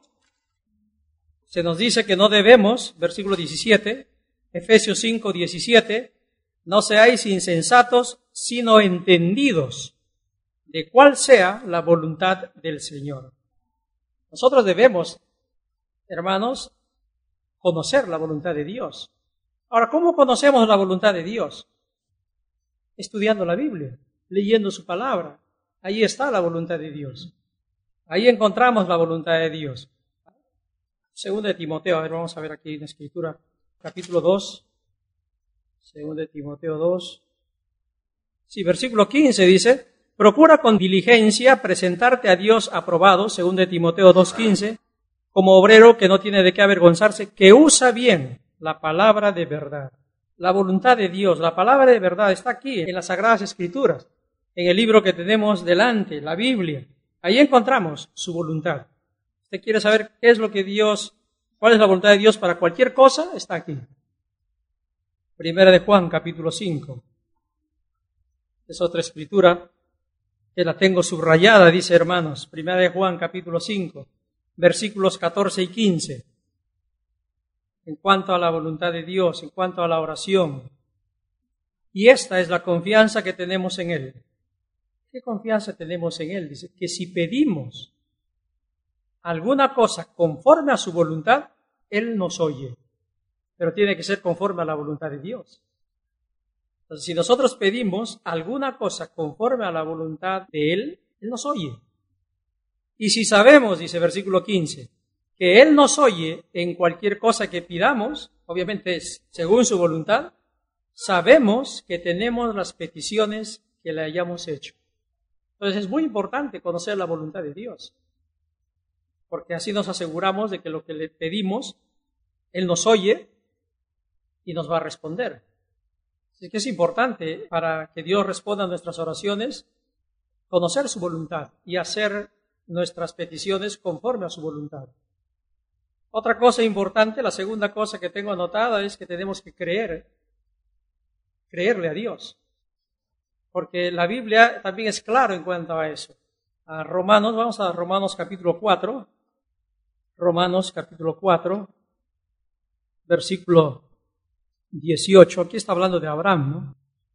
se nos dice que no debemos, versículo diecisiete, Efesios cinco, diecisiete, no seáis insensatos, sino entendidos de cuál sea la voluntad del Señor. Nosotros debemos, hermanos, conocer la voluntad de Dios. Ahora, ¿cómo conocemos la voluntad de Dios? Estudiando la Biblia, leyendo su palabra. Ahí está la voluntad de Dios. Ahí encontramos la voluntad de Dios. Segunda de Timoteo, a ver, vamos a ver aquí en la Escritura, capítulo dos. Segunda de Timoteo dos. Sí, versículo quince dice, procura con diligencia presentarte a Dios aprobado, según de Timoteo dos quince, como obrero que no tiene de qué avergonzarse, que usa bien la palabra de verdad. La voluntad de Dios, la palabra de verdad está aquí en las Sagradas Escrituras, en el libro que tenemos delante, la Biblia. Ahí encontramos su voluntad. ¿Usted quiere saber qué es lo que Dios, cuál es la voluntad de Dios para cualquier cosa? Está aquí. Primera de Juan, capítulo cinco. Es otra escritura que la tengo subrayada, dice hermanos. Primera de Juan, capítulo cinco, versículos catorce y quince. En cuanto a la voluntad de Dios, en cuanto a la oración. Y esta es la confianza que tenemos en Él. ¿Qué confianza tenemos en Él? Dice que si pedimos alguna cosa conforme a su voluntad, Él nos oye. Pero tiene que ser conforme a la voluntad de Dios. Entonces, si nosotros pedimos alguna cosa conforme a la voluntad de Él, Él nos oye. Y si sabemos, dice versículo quince, que Él nos oye en cualquier cosa que pidamos, obviamente es según su voluntad, sabemos que tenemos las peticiones que le hayamos hecho. Entonces es muy importante conocer la voluntad de Dios, porque así nos aseguramos de que lo que le pedimos, Él nos oye y nos va a responder. Así que es importante para que Dios responda a nuestras oraciones, conocer su voluntad y hacer nuestras peticiones conforme a su voluntad. Otra cosa importante, la segunda cosa que tengo anotada es que tenemos que creer, creerle a Dios. Porque la Biblia también es claro en cuanto a eso. A Romanos, vamos a Romanos capítulo cuatro. Romanos capítulo cuatro, versículo dieciocho. Aquí está hablando de Abraham, ¿no?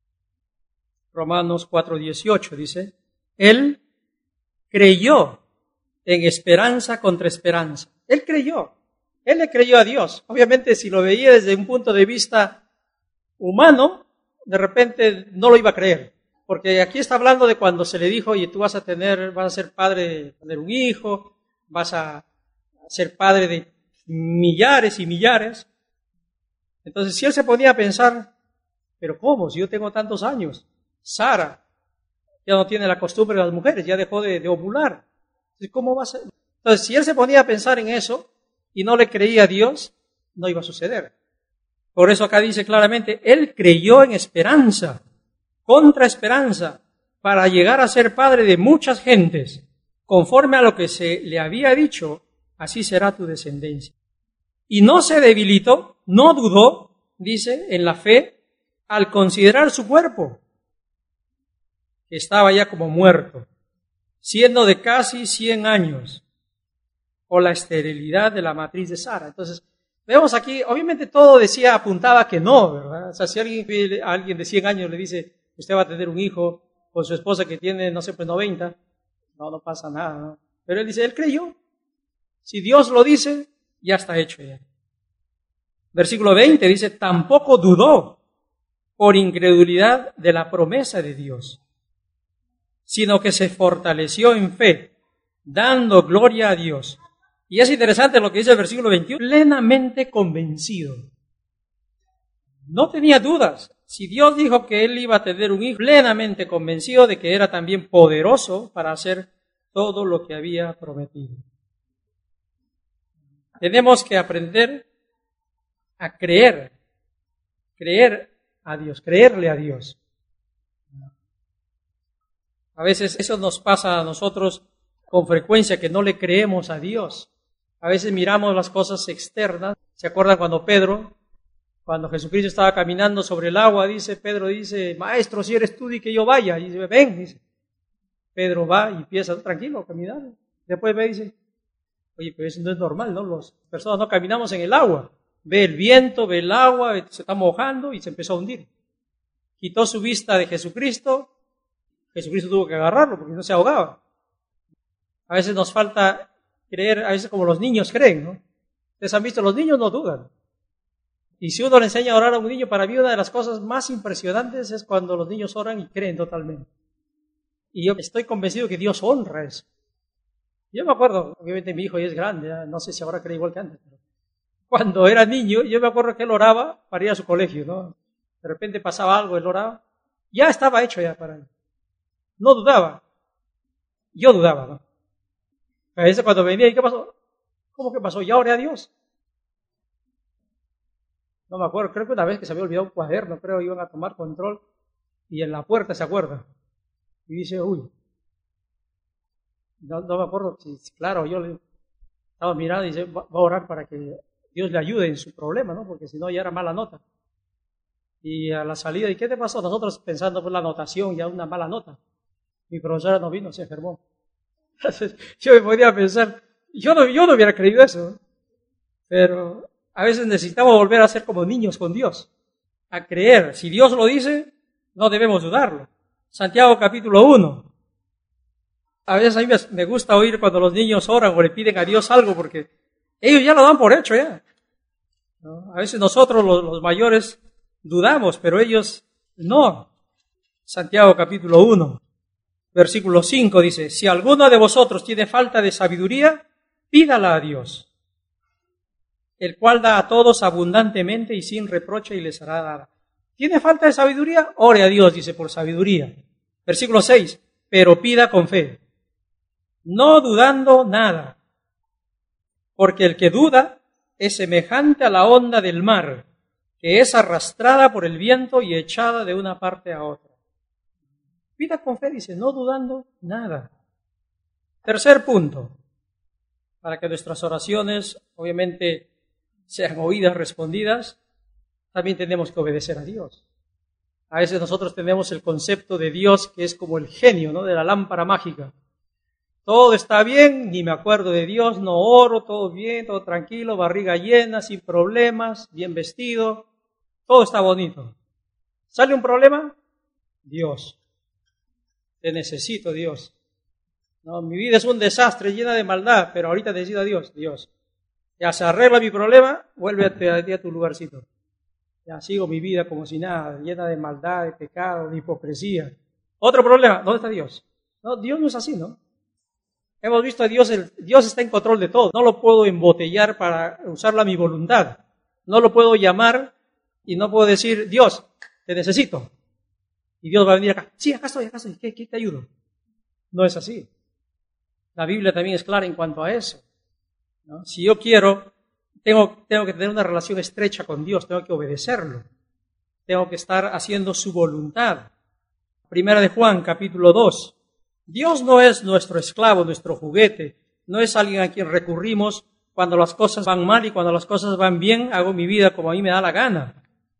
Romanos cuatro, dieciocho dice, Él creyó en esperanza contra esperanza. Él creyó. Él le creyó a Dios. Obviamente, si lo veía desde un punto de vista humano, de repente no lo iba a creer. Porque aquí está hablando de cuando se le dijo, oye, tú vas a tener, vas a ser padre de tener un hijo, vas a ser padre de millares y millares. Entonces, si él se ponía a pensar, pero ¿cómo? Si yo tengo tantos años. Sara ya no tiene la costumbre de las mujeres, ya dejó de, de ovular. Entonces, ¿cómo va a ser? Entonces, si él se ponía a pensar en eso y no le creía a Dios, no iba a suceder. Por eso acá dice claramente, él creyó en esperanza, contra esperanza, para llegar a ser padre de muchas gentes, conforme a lo que se le había dicho, así será tu descendencia. Y no se debilitó, no dudó, dice, en la fe, al considerar su cuerpo, que estaba ya como muerto, siendo de casi cien años, o la esterilidad de la matriz de Sara. Entonces, vemos aquí, obviamente todo decía, apuntaba que no, ¿verdad? O sea, si alguien, a alguien de cien años le dice, usted va a tener un hijo con su esposa que tiene, no sé, pues noventa, no, no pasa nada, ¿no? Pero él dice, él creyó. Si Dios lo dice, ya está hecho ya. Versículo veinte dice, tampoco dudó por incredulidad de la promesa de Dios, sino que se fortaleció en fe, dando gloria a Dios. Y es interesante lo que dice el versículo veintiuno, plenamente convencido. No tenía dudas. Si Dios dijo que él iba a tener un hijo, plenamente convencido de que era también poderoso para hacer todo lo que había prometido. Tenemos que aprender a creer, creer a Dios, creerle a Dios. A veces eso nos pasa a nosotros con frecuencia, que no le creemos a Dios. A veces miramos las cosas externas. ¿Se acuerdan cuando Pedro, cuando Jesucristo estaba caminando sobre el agua, dice, Pedro dice, maestro, si eres tú, di que yo vaya? Y dice, ven, dice. Pedro va y empieza tranquilo a caminar. Después ve y dice, oye, pero eso no es normal, ¿no? Las personas no caminamos en el agua. Ve el viento, ve el agua, se está mojando y se empezó a hundir. Quitó su vista de Jesucristo. Jesucristo tuvo que agarrarlo porque no se ahogaba. A veces nos falta creer, a veces como los niños creen, ¿no? Ustedes han visto, los niños no dudan. Y si uno le enseña a orar a un niño, para mí una de las cosas más impresionantes es cuando los niños oran y creen totalmente. Y yo estoy convencido que Dios honra eso. Yo me acuerdo, obviamente mi hijo ya es grande, no sé si ahora cree igual que antes, pero cuando era niño, yo me acuerdo que él oraba para ir a su colegio, ¿no? De repente pasaba algo, él oraba, ya estaba hecho ya para él. No dudaba. Yo dudaba, ¿no? A veces cuando venía, ¿y qué pasó? ¿Cómo que pasó? Ya oré a Dios. No me acuerdo, creo que una vez que se había olvidado un cuaderno, creo iban a tomar control y en la puerta se acuerda. Y dice, uy, no, no me acuerdo, si, claro, yo le estaba mirando y dice, va, va a orar para que Dios le ayude en su problema, ¿no? Porque si no ya era mala nota. Y a la salida, ¿y qué te pasó? Nosotros pensando por la anotación, ya una mala nota. Mi profesora no vino, se enfermó. Entonces, yo me podía pensar, yo no, yo no hubiera creído eso, pero a veces necesitamos volver a ser como niños con Dios, a creer. Si Dios lo dice, no debemos dudarlo. Santiago capítulo uno. A veces a mí me gusta oír cuando los niños oran o le piden a Dios algo, porque ellos ya lo dan por hecho ya, ¿no? A veces nosotros los, los mayores dudamos, pero ellos no. Santiago capítulo uno. Versículo cinco dice, si alguno de vosotros tiene falta de sabiduría, pídala a Dios, el cual da a todos abundantemente y sin reproche y les hará dada. ¿Tiene falta de sabiduría? Ore a Dios, dice, por sabiduría. Versículo seis, pero pida con fe, no dudando nada, porque el que duda es semejante a la onda del mar, que es arrastrada por el viento y echada de una parte a otra. Pida con fe, dice, no dudando nada. Tercer punto, para que nuestras oraciones obviamente sean oídas, respondidas, también tenemos que obedecer a Dios. A veces nosotros tenemos el concepto de Dios que es como el genio, ¿no? De la lámpara mágica. Todo está bien, ni me acuerdo de Dios, no oro, todo bien, todo tranquilo, barriga llena, sin problemas, bien vestido, todo está bonito. ¿Sale un problema? Dios. Te necesito, Dios. No, mi vida es un desastre, llena de maldad, pero ahorita necesito a Dios, Dios. Ya se arregla mi problema, vuélvete a, a tu lugarcito. Ya sigo mi vida como si nada, llena de maldad, de pecado, de hipocresía. Otro problema, ¿dónde está Dios? No, Dios no es así, ¿no? Hemos visto a Dios, el, Dios está en control de todo. No lo puedo embotellar para usarlo a mi voluntad. No lo puedo llamar y no puedo decir, Dios, te te necesito. Y Dios va a venir acá, sí, acá estoy, acá estoy, ¿qué, qué te ayudo? No es así. La Biblia también es clara en cuanto a eso, ¿no? Si yo quiero, tengo, tengo que tener una relación estrecha con Dios, tengo que obedecerlo, tengo que estar haciendo su voluntad. Primera de Juan, capítulo dos. Dios no es nuestro esclavo, nuestro juguete, no es alguien a quien recurrimos cuando las cosas van mal y cuando las cosas van bien, hago mi vida como a mí me da la gana.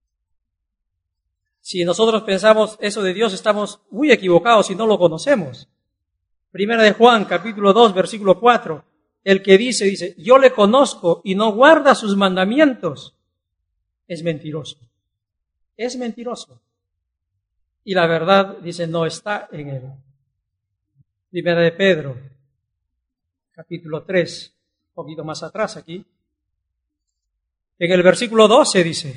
Si nosotros pensamos eso de Dios, estamos muy equivocados y no lo conocemos. Primera de Juan, capítulo dos, versículo cuatro. El que dice, dice, yo le conozco y no guarda sus mandamientos, es mentiroso. Es mentiroso. Y la verdad, dice, no está en él. Primera de Pedro, capítulo tres, un poquito más atrás aquí. En el versículo doce dice,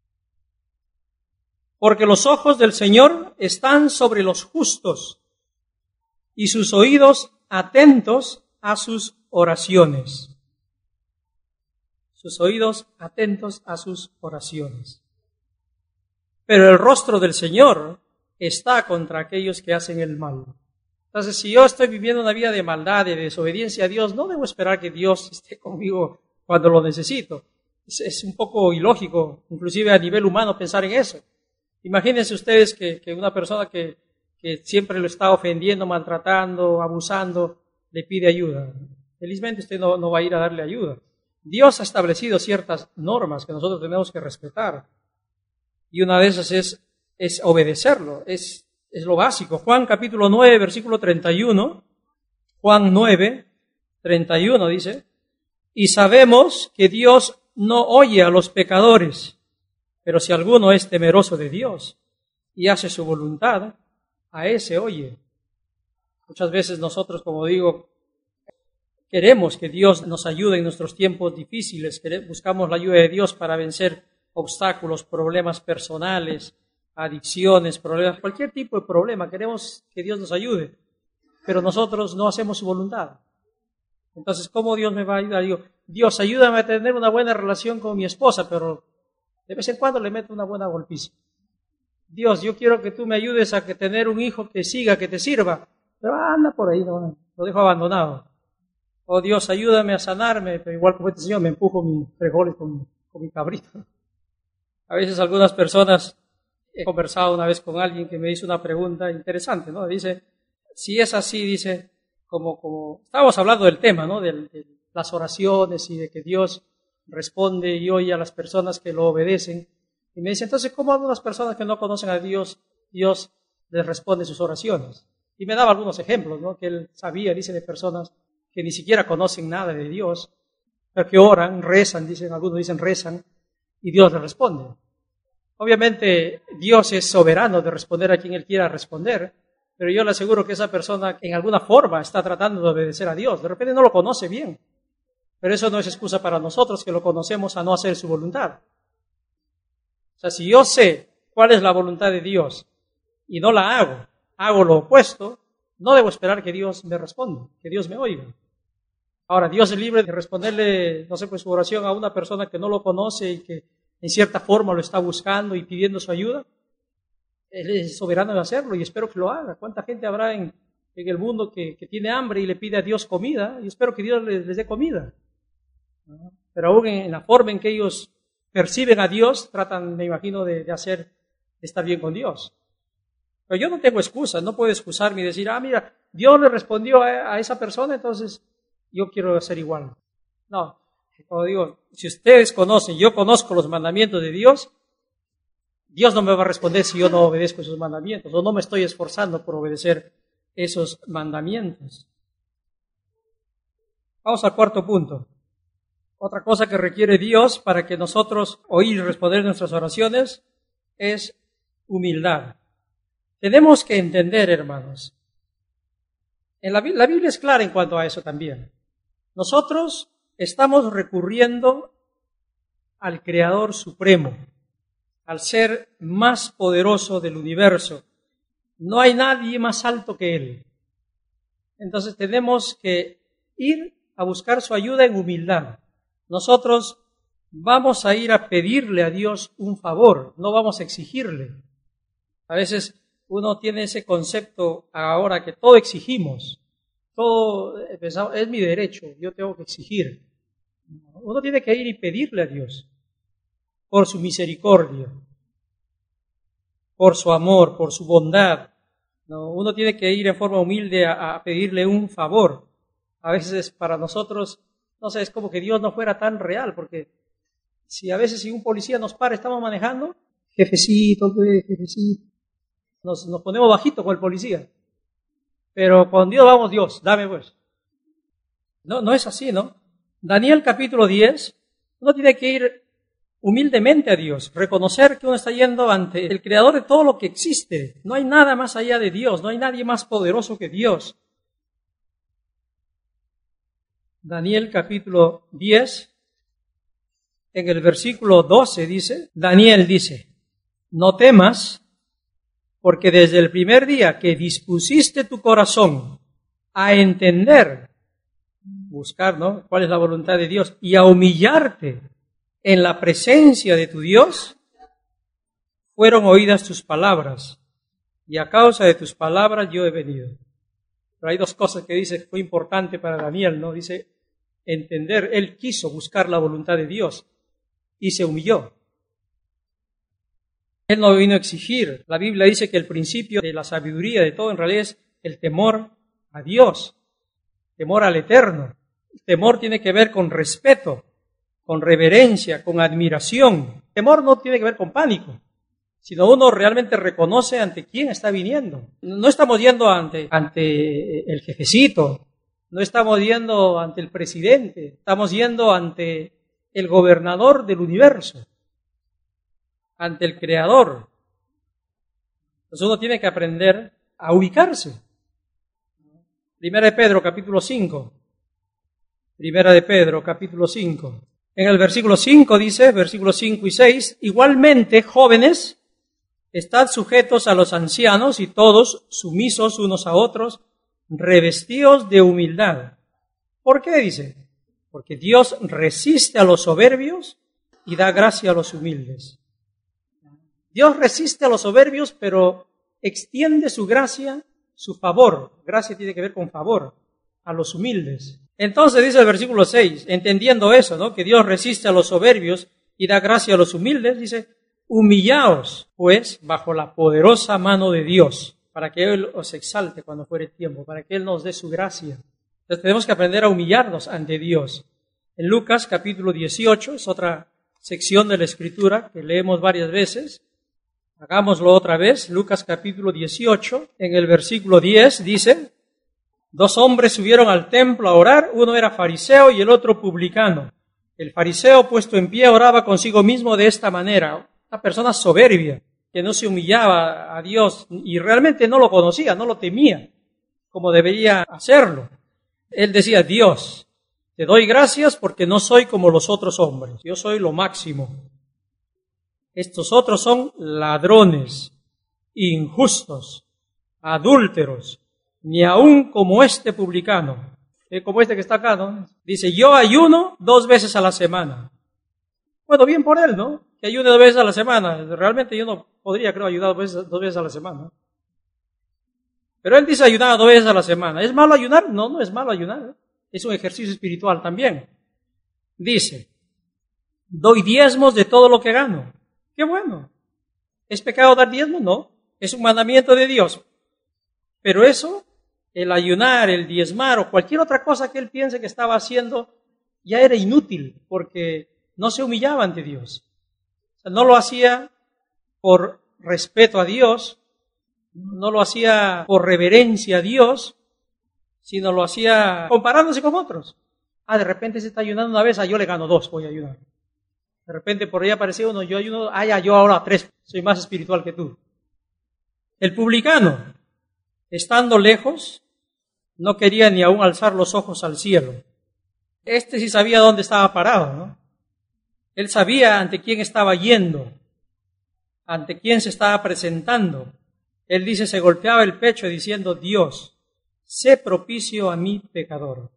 porque los ojos del Señor están sobre los justos y sus oídos atentos a sus oraciones. Sus oídos atentos a sus oraciones. Pero el rostro del Señor está contra aquellos que hacen el mal. Entonces, si yo estoy viviendo una vida de maldad, de desobediencia a Dios, no debo esperar que Dios esté conmigo cuando lo necesito. Es, es un poco ilógico, inclusive a nivel humano, pensar en eso. Imagínense ustedes que, que una persona que, que siempre lo está ofendiendo, maltratando, abusando, le pide ayuda. Felizmente usted no, no va a ir a darle ayuda. Dios ha establecido ciertas normas que nosotros tenemos que respetar. Y una de esas es, es obedecerlo, es, es lo básico. Juan capítulo nueve, versículo treinta y uno. Juan nueve, treinta y uno dice, y sabemos que Dios no oye a los pecadores, pero si alguno es temeroso de Dios y hace su voluntad, a ese oye. Muchas veces nosotros, como digo, queremos que Dios nos ayude en nuestros tiempos difíciles, buscamos la ayuda de Dios para vencer obstáculos, problemas personales, adicciones, problemas, cualquier tipo de problema, queremos que Dios nos ayude, pero nosotros no hacemos su voluntad. Entonces, ¿cómo Dios me va a ayudar? Digo, Dios, ayúdame a tener una buena relación con mi esposa, pero de vez en cuando le meto una buena golpiza. Dios, yo quiero que tú me ayudes a que tener un hijo que siga, que te sirva, pero anda por ahí, no, lo dejo abandonado. Oh Dios, ayúdame a sanarme, pero igual como este señor me empujo mis frijoles con, con mi cabrito. A veces algunas personas, he conversado una vez con alguien que me hizo una pregunta interesante, ¿no? Dice, si es así, dice, como, como, estábamos hablando del tema, ¿no? De, de las oraciones y de que Dios responde y oye a las personas que lo obedecen. Y me dice, entonces, ¿cómo a algunas personas que no conocen a Dios, Dios les responde sus oraciones? Y me daba algunos ejemplos, ¿no? Que él sabía, dice, de personas que ni siquiera conocen nada de Dios, pero que oran, rezan, dicen, algunos dicen rezan, y Dios les responde. Obviamente, Dios es soberano de responder a quien Él quiera responder, pero yo le aseguro que esa persona en alguna forma está tratando de obedecer a Dios. De repente no lo conoce bien, pero eso no es excusa para nosotros que lo conocemos a no hacer su voluntad. O sea, si yo sé cuál es la voluntad de Dios y no la hago, hago lo opuesto, no debo esperar que Dios me responda, que Dios me oiga. Ahora, Dios es libre de responderle, no sé, pues su oración a una persona que no lo conoce y que en cierta forma lo está buscando y pidiendo su ayuda. Él es soberano de hacerlo y espero que lo haga. ¿Cuánta gente habrá en, en el mundo que, que tiene hambre y le pide a Dios comida? Y espero que Dios les, les dé comida. Pero aún en, en la forma en que ellos perciben a Dios, tratan, me imagino, de, de hacer, de estar bien con Dios. Pero yo no tengo excusas, no puedo excusarme y decir, ah, mira, Dios le respondió a, a esa persona, entonces yo quiero hacer igual. No, como digo, si ustedes conocen, yo conozco los mandamientos de Dios, Dios no me va a responder si yo no obedezco esos mandamientos, o no me estoy esforzando por obedecer esos mandamientos. Vamos al cuarto punto. Otra cosa que requiere Dios para que nosotros oír y responder nuestras oraciones es humildad. Tenemos que entender, hermanos, en la, la Biblia es clara en cuanto a eso también. Nosotros estamos recurriendo al Creador Supremo, al ser más poderoso del universo. No hay nadie más alto que Él. Entonces tenemos que ir a buscar su ayuda en humildad. Nosotros vamos a ir a pedirle a Dios un favor, no vamos a exigirle. A veces uno tiene ese concepto ahora que todo exigimos, todo es mi derecho, yo tengo que exigir. Uno tiene que ir y pedirle a Dios por su misericordia, por su amor, por su bondad. ¿No? Uno tiene que ir en forma humilde a, a pedirle un favor. A veces para nosotros, no sé, es como que Dios no fuera tan real, porque si a veces si un policía nos para, estamos manejando, jefecito, jefecito, nos, nos ponemos bajito con el policía. Pero con Dios vamos, Dios, dame pues. No, no es así, ¿no? Daniel capítulo diez, uno tiene que ir humildemente a Dios, reconocer que uno está yendo ante el creador de todo lo que existe. No hay nada más allá de Dios, no hay nadie más poderoso que Dios. Daniel capítulo diez, en el versículo doce dice, Daniel dice, no temas, porque desde el primer día que dispusiste tu corazón a entender, buscar, ¿no?, cuál es la voluntad de Dios y a humillarte en la presencia de tu Dios, fueron oídas tus palabras, y a causa de tus palabras yo he venido. Pero hay dos cosas que dice, fue importante para Daniel, ¿no? Dice, entender, él quiso buscar la voluntad de Dios y se humilló. Él no vino a exigir. La Biblia dice que el principio de la sabiduría de todo en realidad es el temor a Dios, temor al Eterno. El temor tiene que ver con respeto, con reverencia, con admiración. El temor no tiene que ver con pánico, sino uno realmente reconoce ante quién está viniendo. No estamos yendo ante, ante el jefecito, no estamos yendo ante el presidente, estamos yendo ante el gobernador del universo, ante el creador. Entonces uno tiene que aprender a ubicarse. Primera de Pedro, capítulo cinco. Primera de Pedro, capítulo cinco. En el versículo cinco dice, versículos cinco y seis, igualmente, jóvenes, estad sujetos a los ancianos y todos sumisos unos a otros, revestidos de humildad. ¿Por qué dice? Porque Dios resiste a los soberbios y da gracia a los humildes. Dios resiste a los soberbios, pero extiende su gracia, su favor. Gracia tiene que ver con favor a los humildes. Entonces dice el versículo seis, entendiendo eso, ¿no?, que Dios resiste a los soberbios y da gracia a los humildes, dice, humillaos, pues, bajo la poderosa mano de Dios, para que Él os exalte cuando fuere tiempo, para que Él nos dé su gracia. Entonces tenemos que aprender a humillarnos ante Dios. En Lucas capítulo dieciocho, es otra sección de la Escritura que leemos varias veces. Hagámoslo otra vez. Lucas capítulo dieciocho, en el versículo diez, dice, dos hombres subieron al templo a orar, uno era fariseo y el otro publicano. El fariseo, puesto en pie, oraba consigo mismo de esta manera, una persona soberbia, que no se humillaba a Dios y realmente no lo conocía, no lo temía, como debería hacerlo. Él decía, Dios, te doy gracias porque no soy como los otros hombres, yo soy lo máximo. Estos otros son ladrones, injustos, adúlteros, ni aun como este publicano, eh, como este que está acá, ¿no? Dice, yo ayuno dos veces a la semana. Bueno, bien por él, ¿no? Que ayune dos veces a la semana. Realmente yo no podría, creo, ayunar dos veces, dos veces a la semana. Pero él dice ayunar dos veces a la semana. ¿Es malo ayunar? No, no es malo ayunar. ¿eh? Es un ejercicio espiritual también. Dice, doy diezmos de todo lo que gano. ¡Qué bueno! ¿Es pecado dar diezmos? No. Es un mandamiento de Dios. Pero eso, el ayunar, el diezmar o cualquier otra cosa que él piense que estaba haciendo, ya era inútil porque no se humillaba ante Dios. O sea, no lo hacía por respeto a Dios, no lo hacía por reverencia a Dios, sino lo hacía comparándose con otros. Ah, de repente se está ayunando una vez, ah, yo le gano dos, voy a ayudar. De repente por ahí aparecía uno, yo ayuno, ah, ya, yo ahora tres, soy más espiritual que tú. El publicano, estando lejos, no quería ni aún alzar los ojos al cielo. Este sí sabía dónde estaba parado, ¿no? Él sabía ante quién estaba yendo, ante quién se estaba presentando. Él dice, se golpeaba el pecho diciendo, Dios, sé propicio a mi pecador.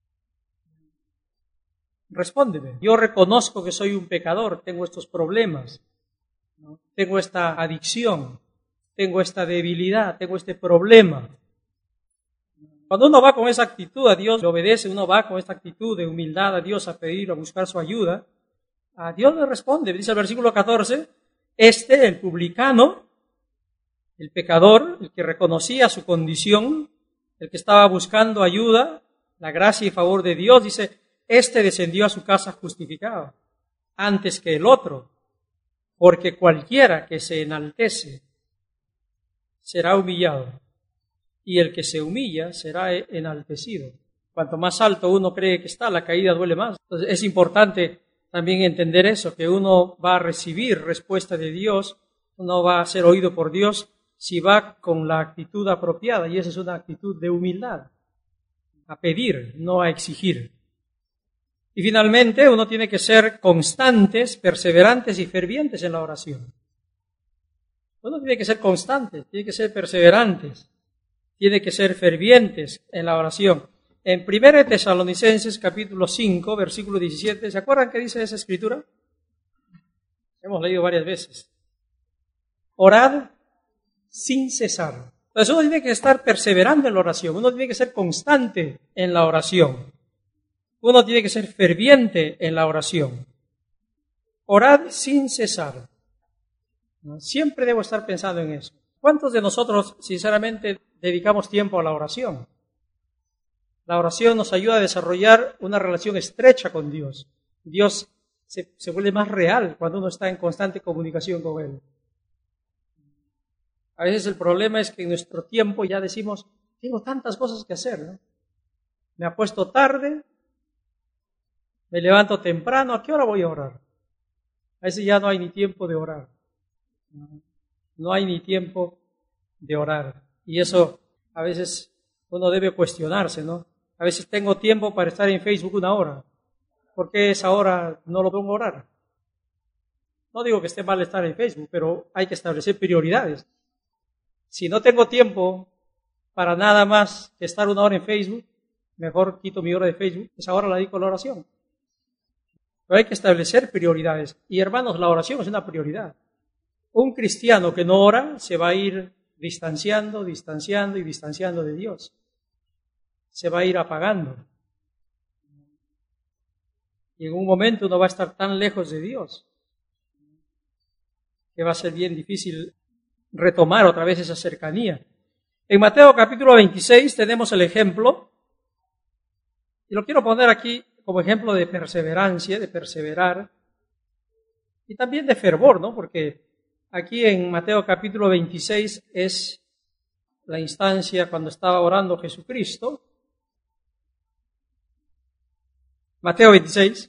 Respóndeme, yo reconozco que soy un pecador, tengo estos problemas, ¿no? Tengo esta adicción, tengo esta debilidad, tengo este problema. Cuando uno va con esa actitud a Dios, le obedece, uno va con esta actitud de humildad a Dios a pedir, a buscar su ayuda, a Dios le responde. Dice el versículo catorce, este, el publicano, el pecador, el que reconocía su condición, el que estaba buscando ayuda, la gracia y favor de Dios, dice, este descendió a su casa justificado, antes que el otro, porque cualquiera que se enaltece será humillado, y el que se humilla será enaltecido. Cuanto más alto uno cree que está, la caída duele más. Entonces es importante también entender eso, que uno va a recibir respuesta de Dios, uno va a ser oído por Dios si va con la actitud apropiada, y esa es una actitud de humildad, a pedir, no a exigir. Y finalmente uno tiene que ser constantes, perseverantes y fervientes en la oración. Uno tiene que ser constantes, tiene que ser perseverantes, tiene que ser fervientes en la oración. En primera de Tesalonicenses, capítulo cinco, versículo diecisiete, ¿se acuerdan qué dice esa escritura? Hemos leído varias veces. Orad sin cesar. Entonces uno tiene que estar perseverante en la oración, uno tiene que ser constante en la oración, uno tiene que ser ferviente en la oración. Orad sin cesar. Siempre debo estar pensando en eso. ¿Cuántos de nosotros, sinceramente, dedicamos tiempo a la oración? La oración nos ayuda a desarrollar una relación estrecha con Dios. Dios se, se vuelve más real cuando uno está en constante comunicación con Él. A veces el problema es que en nuestro tiempo ya decimos, tengo tantas cosas que hacer, ¿no? Me apuesto tarde, me levanto temprano, ¿a qué hora voy a orar? A veces ya no hay ni tiempo de orar. No hay ni tiempo de orar. Y eso a veces uno debe cuestionarse, ¿no? A veces tengo tiempo para estar en Facebook una hora. ¿Por qué esa hora no lo pongo a orar? No digo que esté mal estar en Facebook, pero hay que establecer prioridades. Si no tengo tiempo para nada más que estar una hora en Facebook, mejor quito mi hora de Facebook, esa hora la dedico a la oración. Pero hay que establecer prioridades. Y hermanos, la oración es una prioridad. Un cristiano que no ora se va a ir distanciando, distanciando y distanciando de Dios. Se va a ir apagando. Y en un momento uno va a estar tan lejos de Dios que va a ser bien difícil retomar otra vez esa cercanía. En Mateo capítulo veintiséis tenemos el ejemplo, y lo quiero poner aquí como ejemplo de perseverancia, de perseverar, y también de fervor, ¿no? Porque aquí en Mateo capítulo veintiséis es la instancia cuando estaba orando Jesucristo. Mateo veintiséis.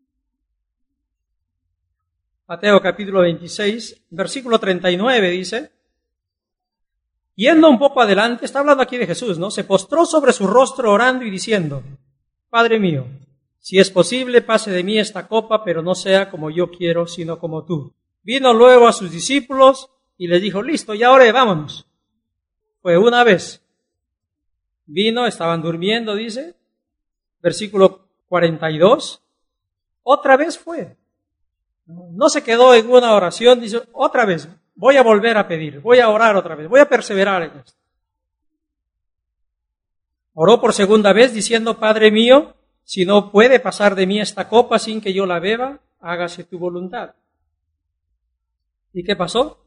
Mateo capítulo veintiséis, versículo treinta y nueve dice, yendo un poco adelante, está hablando aquí de Jesús, ¿no? Se postró sobre su rostro orando y diciendo, Padre mío, si es posible, pase de mí esta copa, pero no sea como yo quiero, sino como tú. Vino luego a sus discípulos y les dijo, listo, ya oré, vámonos. Fue una vez. Vino, estaban durmiendo, dice, versículo cuarenta y dos, otra vez fue. No se quedó en una oración, dice, otra vez, voy a volver a pedir, voy a orar otra vez, voy a perseverar en esto. Oró por segunda vez diciendo, Padre mío, si no puede pasar de mí esta copa sin que yo la beba, hágase tu voluntad. ¿Y qué pasó?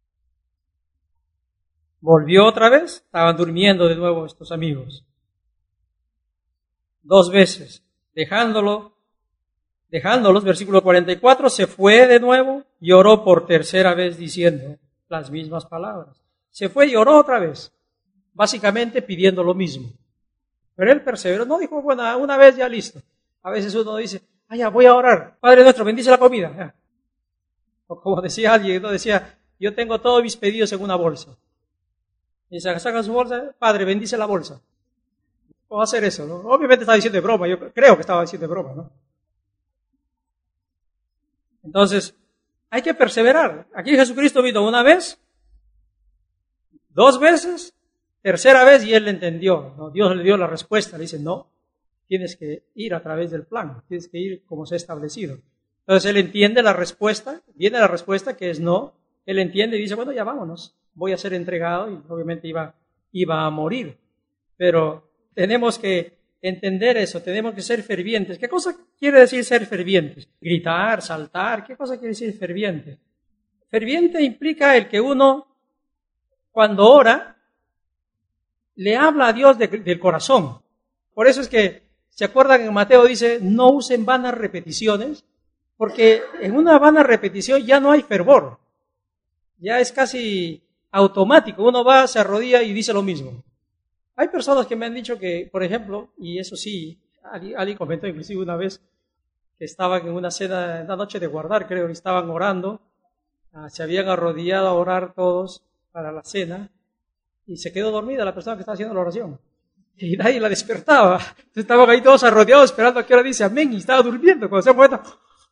Volvió otra vez, estaban durmiendo de nuevo estos amigos. Dos veces, dejándolo, dejándolos, versículo cuarenta y cuatro, se fue de nuevo y oró por tercera vez diciendo las mismas palabras. Se fue y oró otra vez, básicamente pidiendo lo mismo. Pero él perseveró, no dijo, bueno, una vez ya listo. A veces uno dice, ah, ya voy a orar, Padre nuestro, bendice la comida. Ya. O como decía alguien, uno decía, yo tengo todos mis pedidos en una bolsa. Y se saca su bolsa, Padre, bendice la bolsa. ¿Cómo hacer eso? ¿No? Obviamente estaba diciendo de broma, yo creo que estaba diciendo de broma, ¿no? Entonces, hay que perseverar. Aquí Jesucristo vino una vez, dos veces, tercera vez y él le entendió, ¿no? Dios le dio la respuesta, le dice, no, tienes que ir a través del plan, tienes que ir como se ha establecido. Entonces él entiende la respuesta, viene la respuesta que es no, él entiende y dice, bueno, ya vámonos, voy a ser entregado y obviamente iba, iba a morir. Pero tenemos que entender eso, tenemos que ser fervientes. ¿Qué cosa quiere decir ser fervientes? Gritar, saltar, ¿qué cosa quiere decir ferviente? Ferviente implica el que uno, cuando ora, le habla a Dios de, del corazón. Por eso es que, ¿se acuerdan en Mateo dice, no usen vanas repeticiones? Porque en una vana repetición ya no hay fervor. Ya es casi automático. Uno va, se arrodilla y dice lo mismo. Hay personas que me han dicho que, por ejemplo, y eso sí, alguien comentó inclusive una vez que estaban en una cena, en una noche de guardar, creo, y estaban orando, uh, se habían arrodillado a orar todos para la cena, y se quedó dormida la persona que estaba haciendo la oración. Y nadie la despertaba. Entonces estaban ahí todos arrodillados esperando a que ahora dice amén, y estaba durmiendo. Cuando se ha muerto,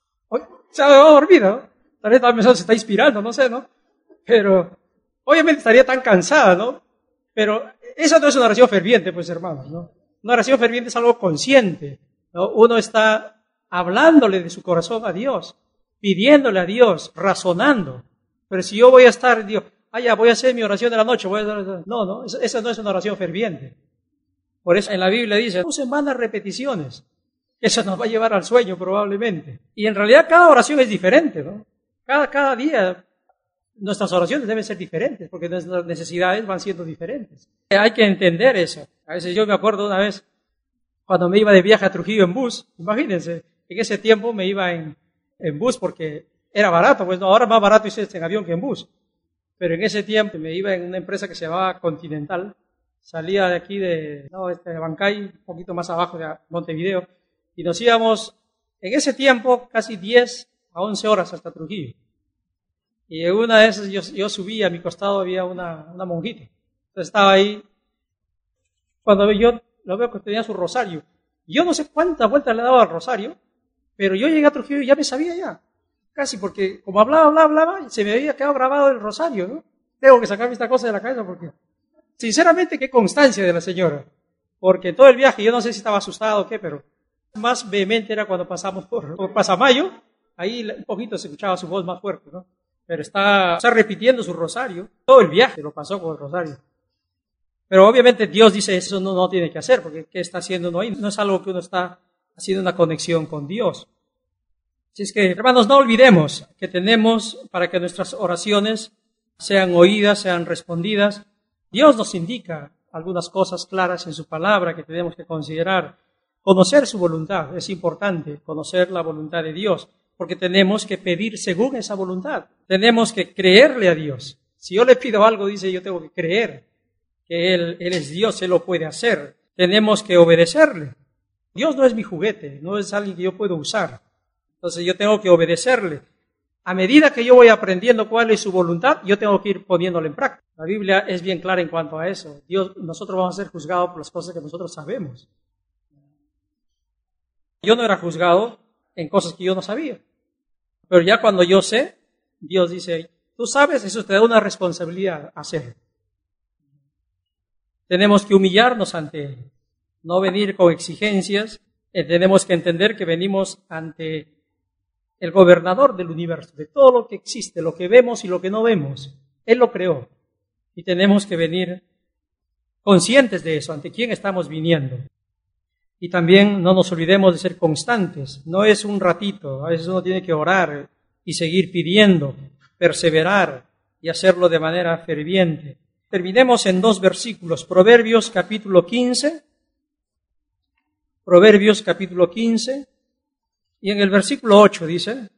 se ha dormido, ¿no? Tal vez estaba pensando, se está inspirando, no sé, ¿no? Pero obviamente estaría tan cansada, ¿no? Pero eso no es una oración ferviente, pues, hermanos, ¿no? Una oración ferviente es algo consciente, ¿no? Uno está hablándole de su corazón a Dios, pidiéndole a Dios, razonando. Pero si yo voy a estar, Dios, ah, ya, voy a hacer mi oración de la noche, voy a... no, no, esa no es una oración ferviente. Por eso en la Biblia dice, no usen vanas repeticiones. Eso nos va a llevar al sueño probablemente. Y en realidad cada oración es diferente, ¿no? Cada, cada día nuestras oraciones deben ser diferentes, porque nuestras necesidades van siendo diferentes. Hay que entender eso. A veces yo me acuerdo una vez, cuando me iba de viaje a Trujillo en bus, imagínense, en ese tiempo me iba en, en bus porque era barato, pues no, ahora más barato irse en avión que en bus. Pero en ese tiempo me iba en una empresa que se llamaba Continental, salía de aquí de, no, este, de Bancay, un poquito más abajo de Montevideo, y nos íbamos, en ese tiempo, casi diez a once horas hasta Trujillo. Y en una de esas yo, yo subí, a mi costado había una, una monjita. Entonces estaba ahí, cuando yo lo veo que tenía su rosario. Yo no sé cuántas vueltas le he dado al rosario, pero yo llegué a Trujillo y ya me sabía ya. Casi porque como hablaba, hablaba, hablaba, y se me había quedado grabado el rosario, ¿no? Tengo que sacarme esta cosa de la cabeza porque, sinceramente, qué constancia de la señora. Porque todo el viaje, yo no sé si estaba asustado o qué, pero más vehemente era cuando pasamos por, por Pasamayo, ahí un poquito se escuchaba su voz más fuerte, ¿no? Pero está, está repitiendo su rosario, todo el viaje lo pasó con el rosario. Pero obviamente Dios dice, eso no, no tiene que hacer, porque ¿qué está haciendo uno ahí? No es algo que uno está haciendo una conexión con Dios. Así es que, hermanos, no olvidemos que tenemos, para que nuestras oraciones sean oídas, sean respondidas, Dios nos indica algunas cosas claras en su palabra que tenemos que considerar. Conocer su voluntad, es importante conocer la voluntad de Dios, porque tenemos que pedir según esa voluntad. Tenemos que creerle a Dios. Si yo le pido algo, dice, yo tengo que creer que Él, Él es Dios, Él lo puede hacer. Tenemos que obedecerle. Dios no es mi juguete, no es alguien que yo puedo usar. Entonces yo tengo que obedecerle. A medida que yo voy aprendiendo cuál es su voluntad, yo tengo que ir poniéndolo en práctica. La Biblia es bien clara en cuanto a eso. Dios, nosotros vamos a ser juzgados por las cosas que nosotros sabemos. Yo no era juzgado en cosas que yo no sabía. Pero ya cuando yo sé, Dios dice, tú sabes, eso te da una responsabilidad hacer. Tenemos que humillarnos ante Él, no venir con exigencias. Eh, tenemos que entender que venimos ante el gobernador del universo, de todo lo que existe, lo que vemos y lo que no vemos. Él lo creó. Y tenemos que venir conscientes de eso, ante quién estamos viniendo. Y también no nos olvidemos de ser constantes. No es un ratito, a veces uno tiene que orar y seguir pidiendo, perseverar y hacerlo de manera ferviente. Terminemos en dos versículos, Proverbios capítulo quince, Proverbios capítulo quince, y en el versículo ocho dice,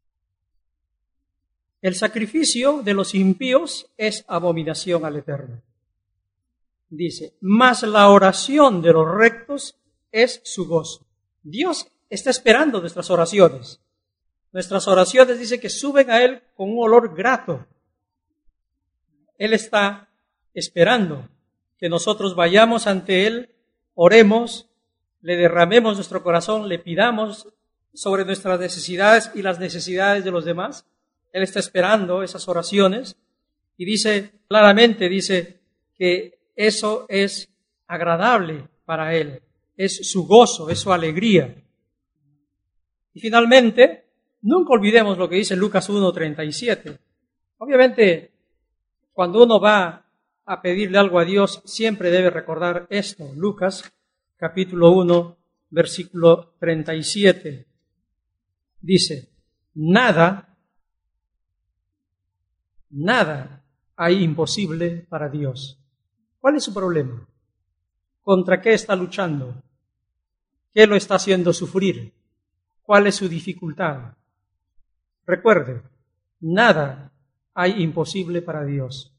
el sacrificio de los impíos es abominación al Eterno. Dice, mas la oración de los rectos es su gozo. Dios está esperando nuestras oraciones. Nuestras oraciones dice que suben a Él con un olor grato. Él está esperando que nosotros vayamos ante Él, oremos, le derramemos nuestro corazón, le pidamos sobre nuestras necesidades y las necesidades de los demás. Él está esperando esas oraciones y dice claramente, dice que eso es agradable para Él. Es su gozo, es su alegría. Y finalmente, nunca olvidemos lo que dice Lucas uno treinta y siete. Obviamente, Cuando uno va a pedirle algo a Dios, siempre debe recordar esto. Lucas, capítulo uno, versículo treinta y siete. Dice, nada, nada hay imposible para Dios. ¿Cuál es su problema? ¿Contra qué está luchando? ¿Qué lo está haciendo sufrir? ¿Cuál es su dificultad? Recuerde, nada hay imposible para Dios.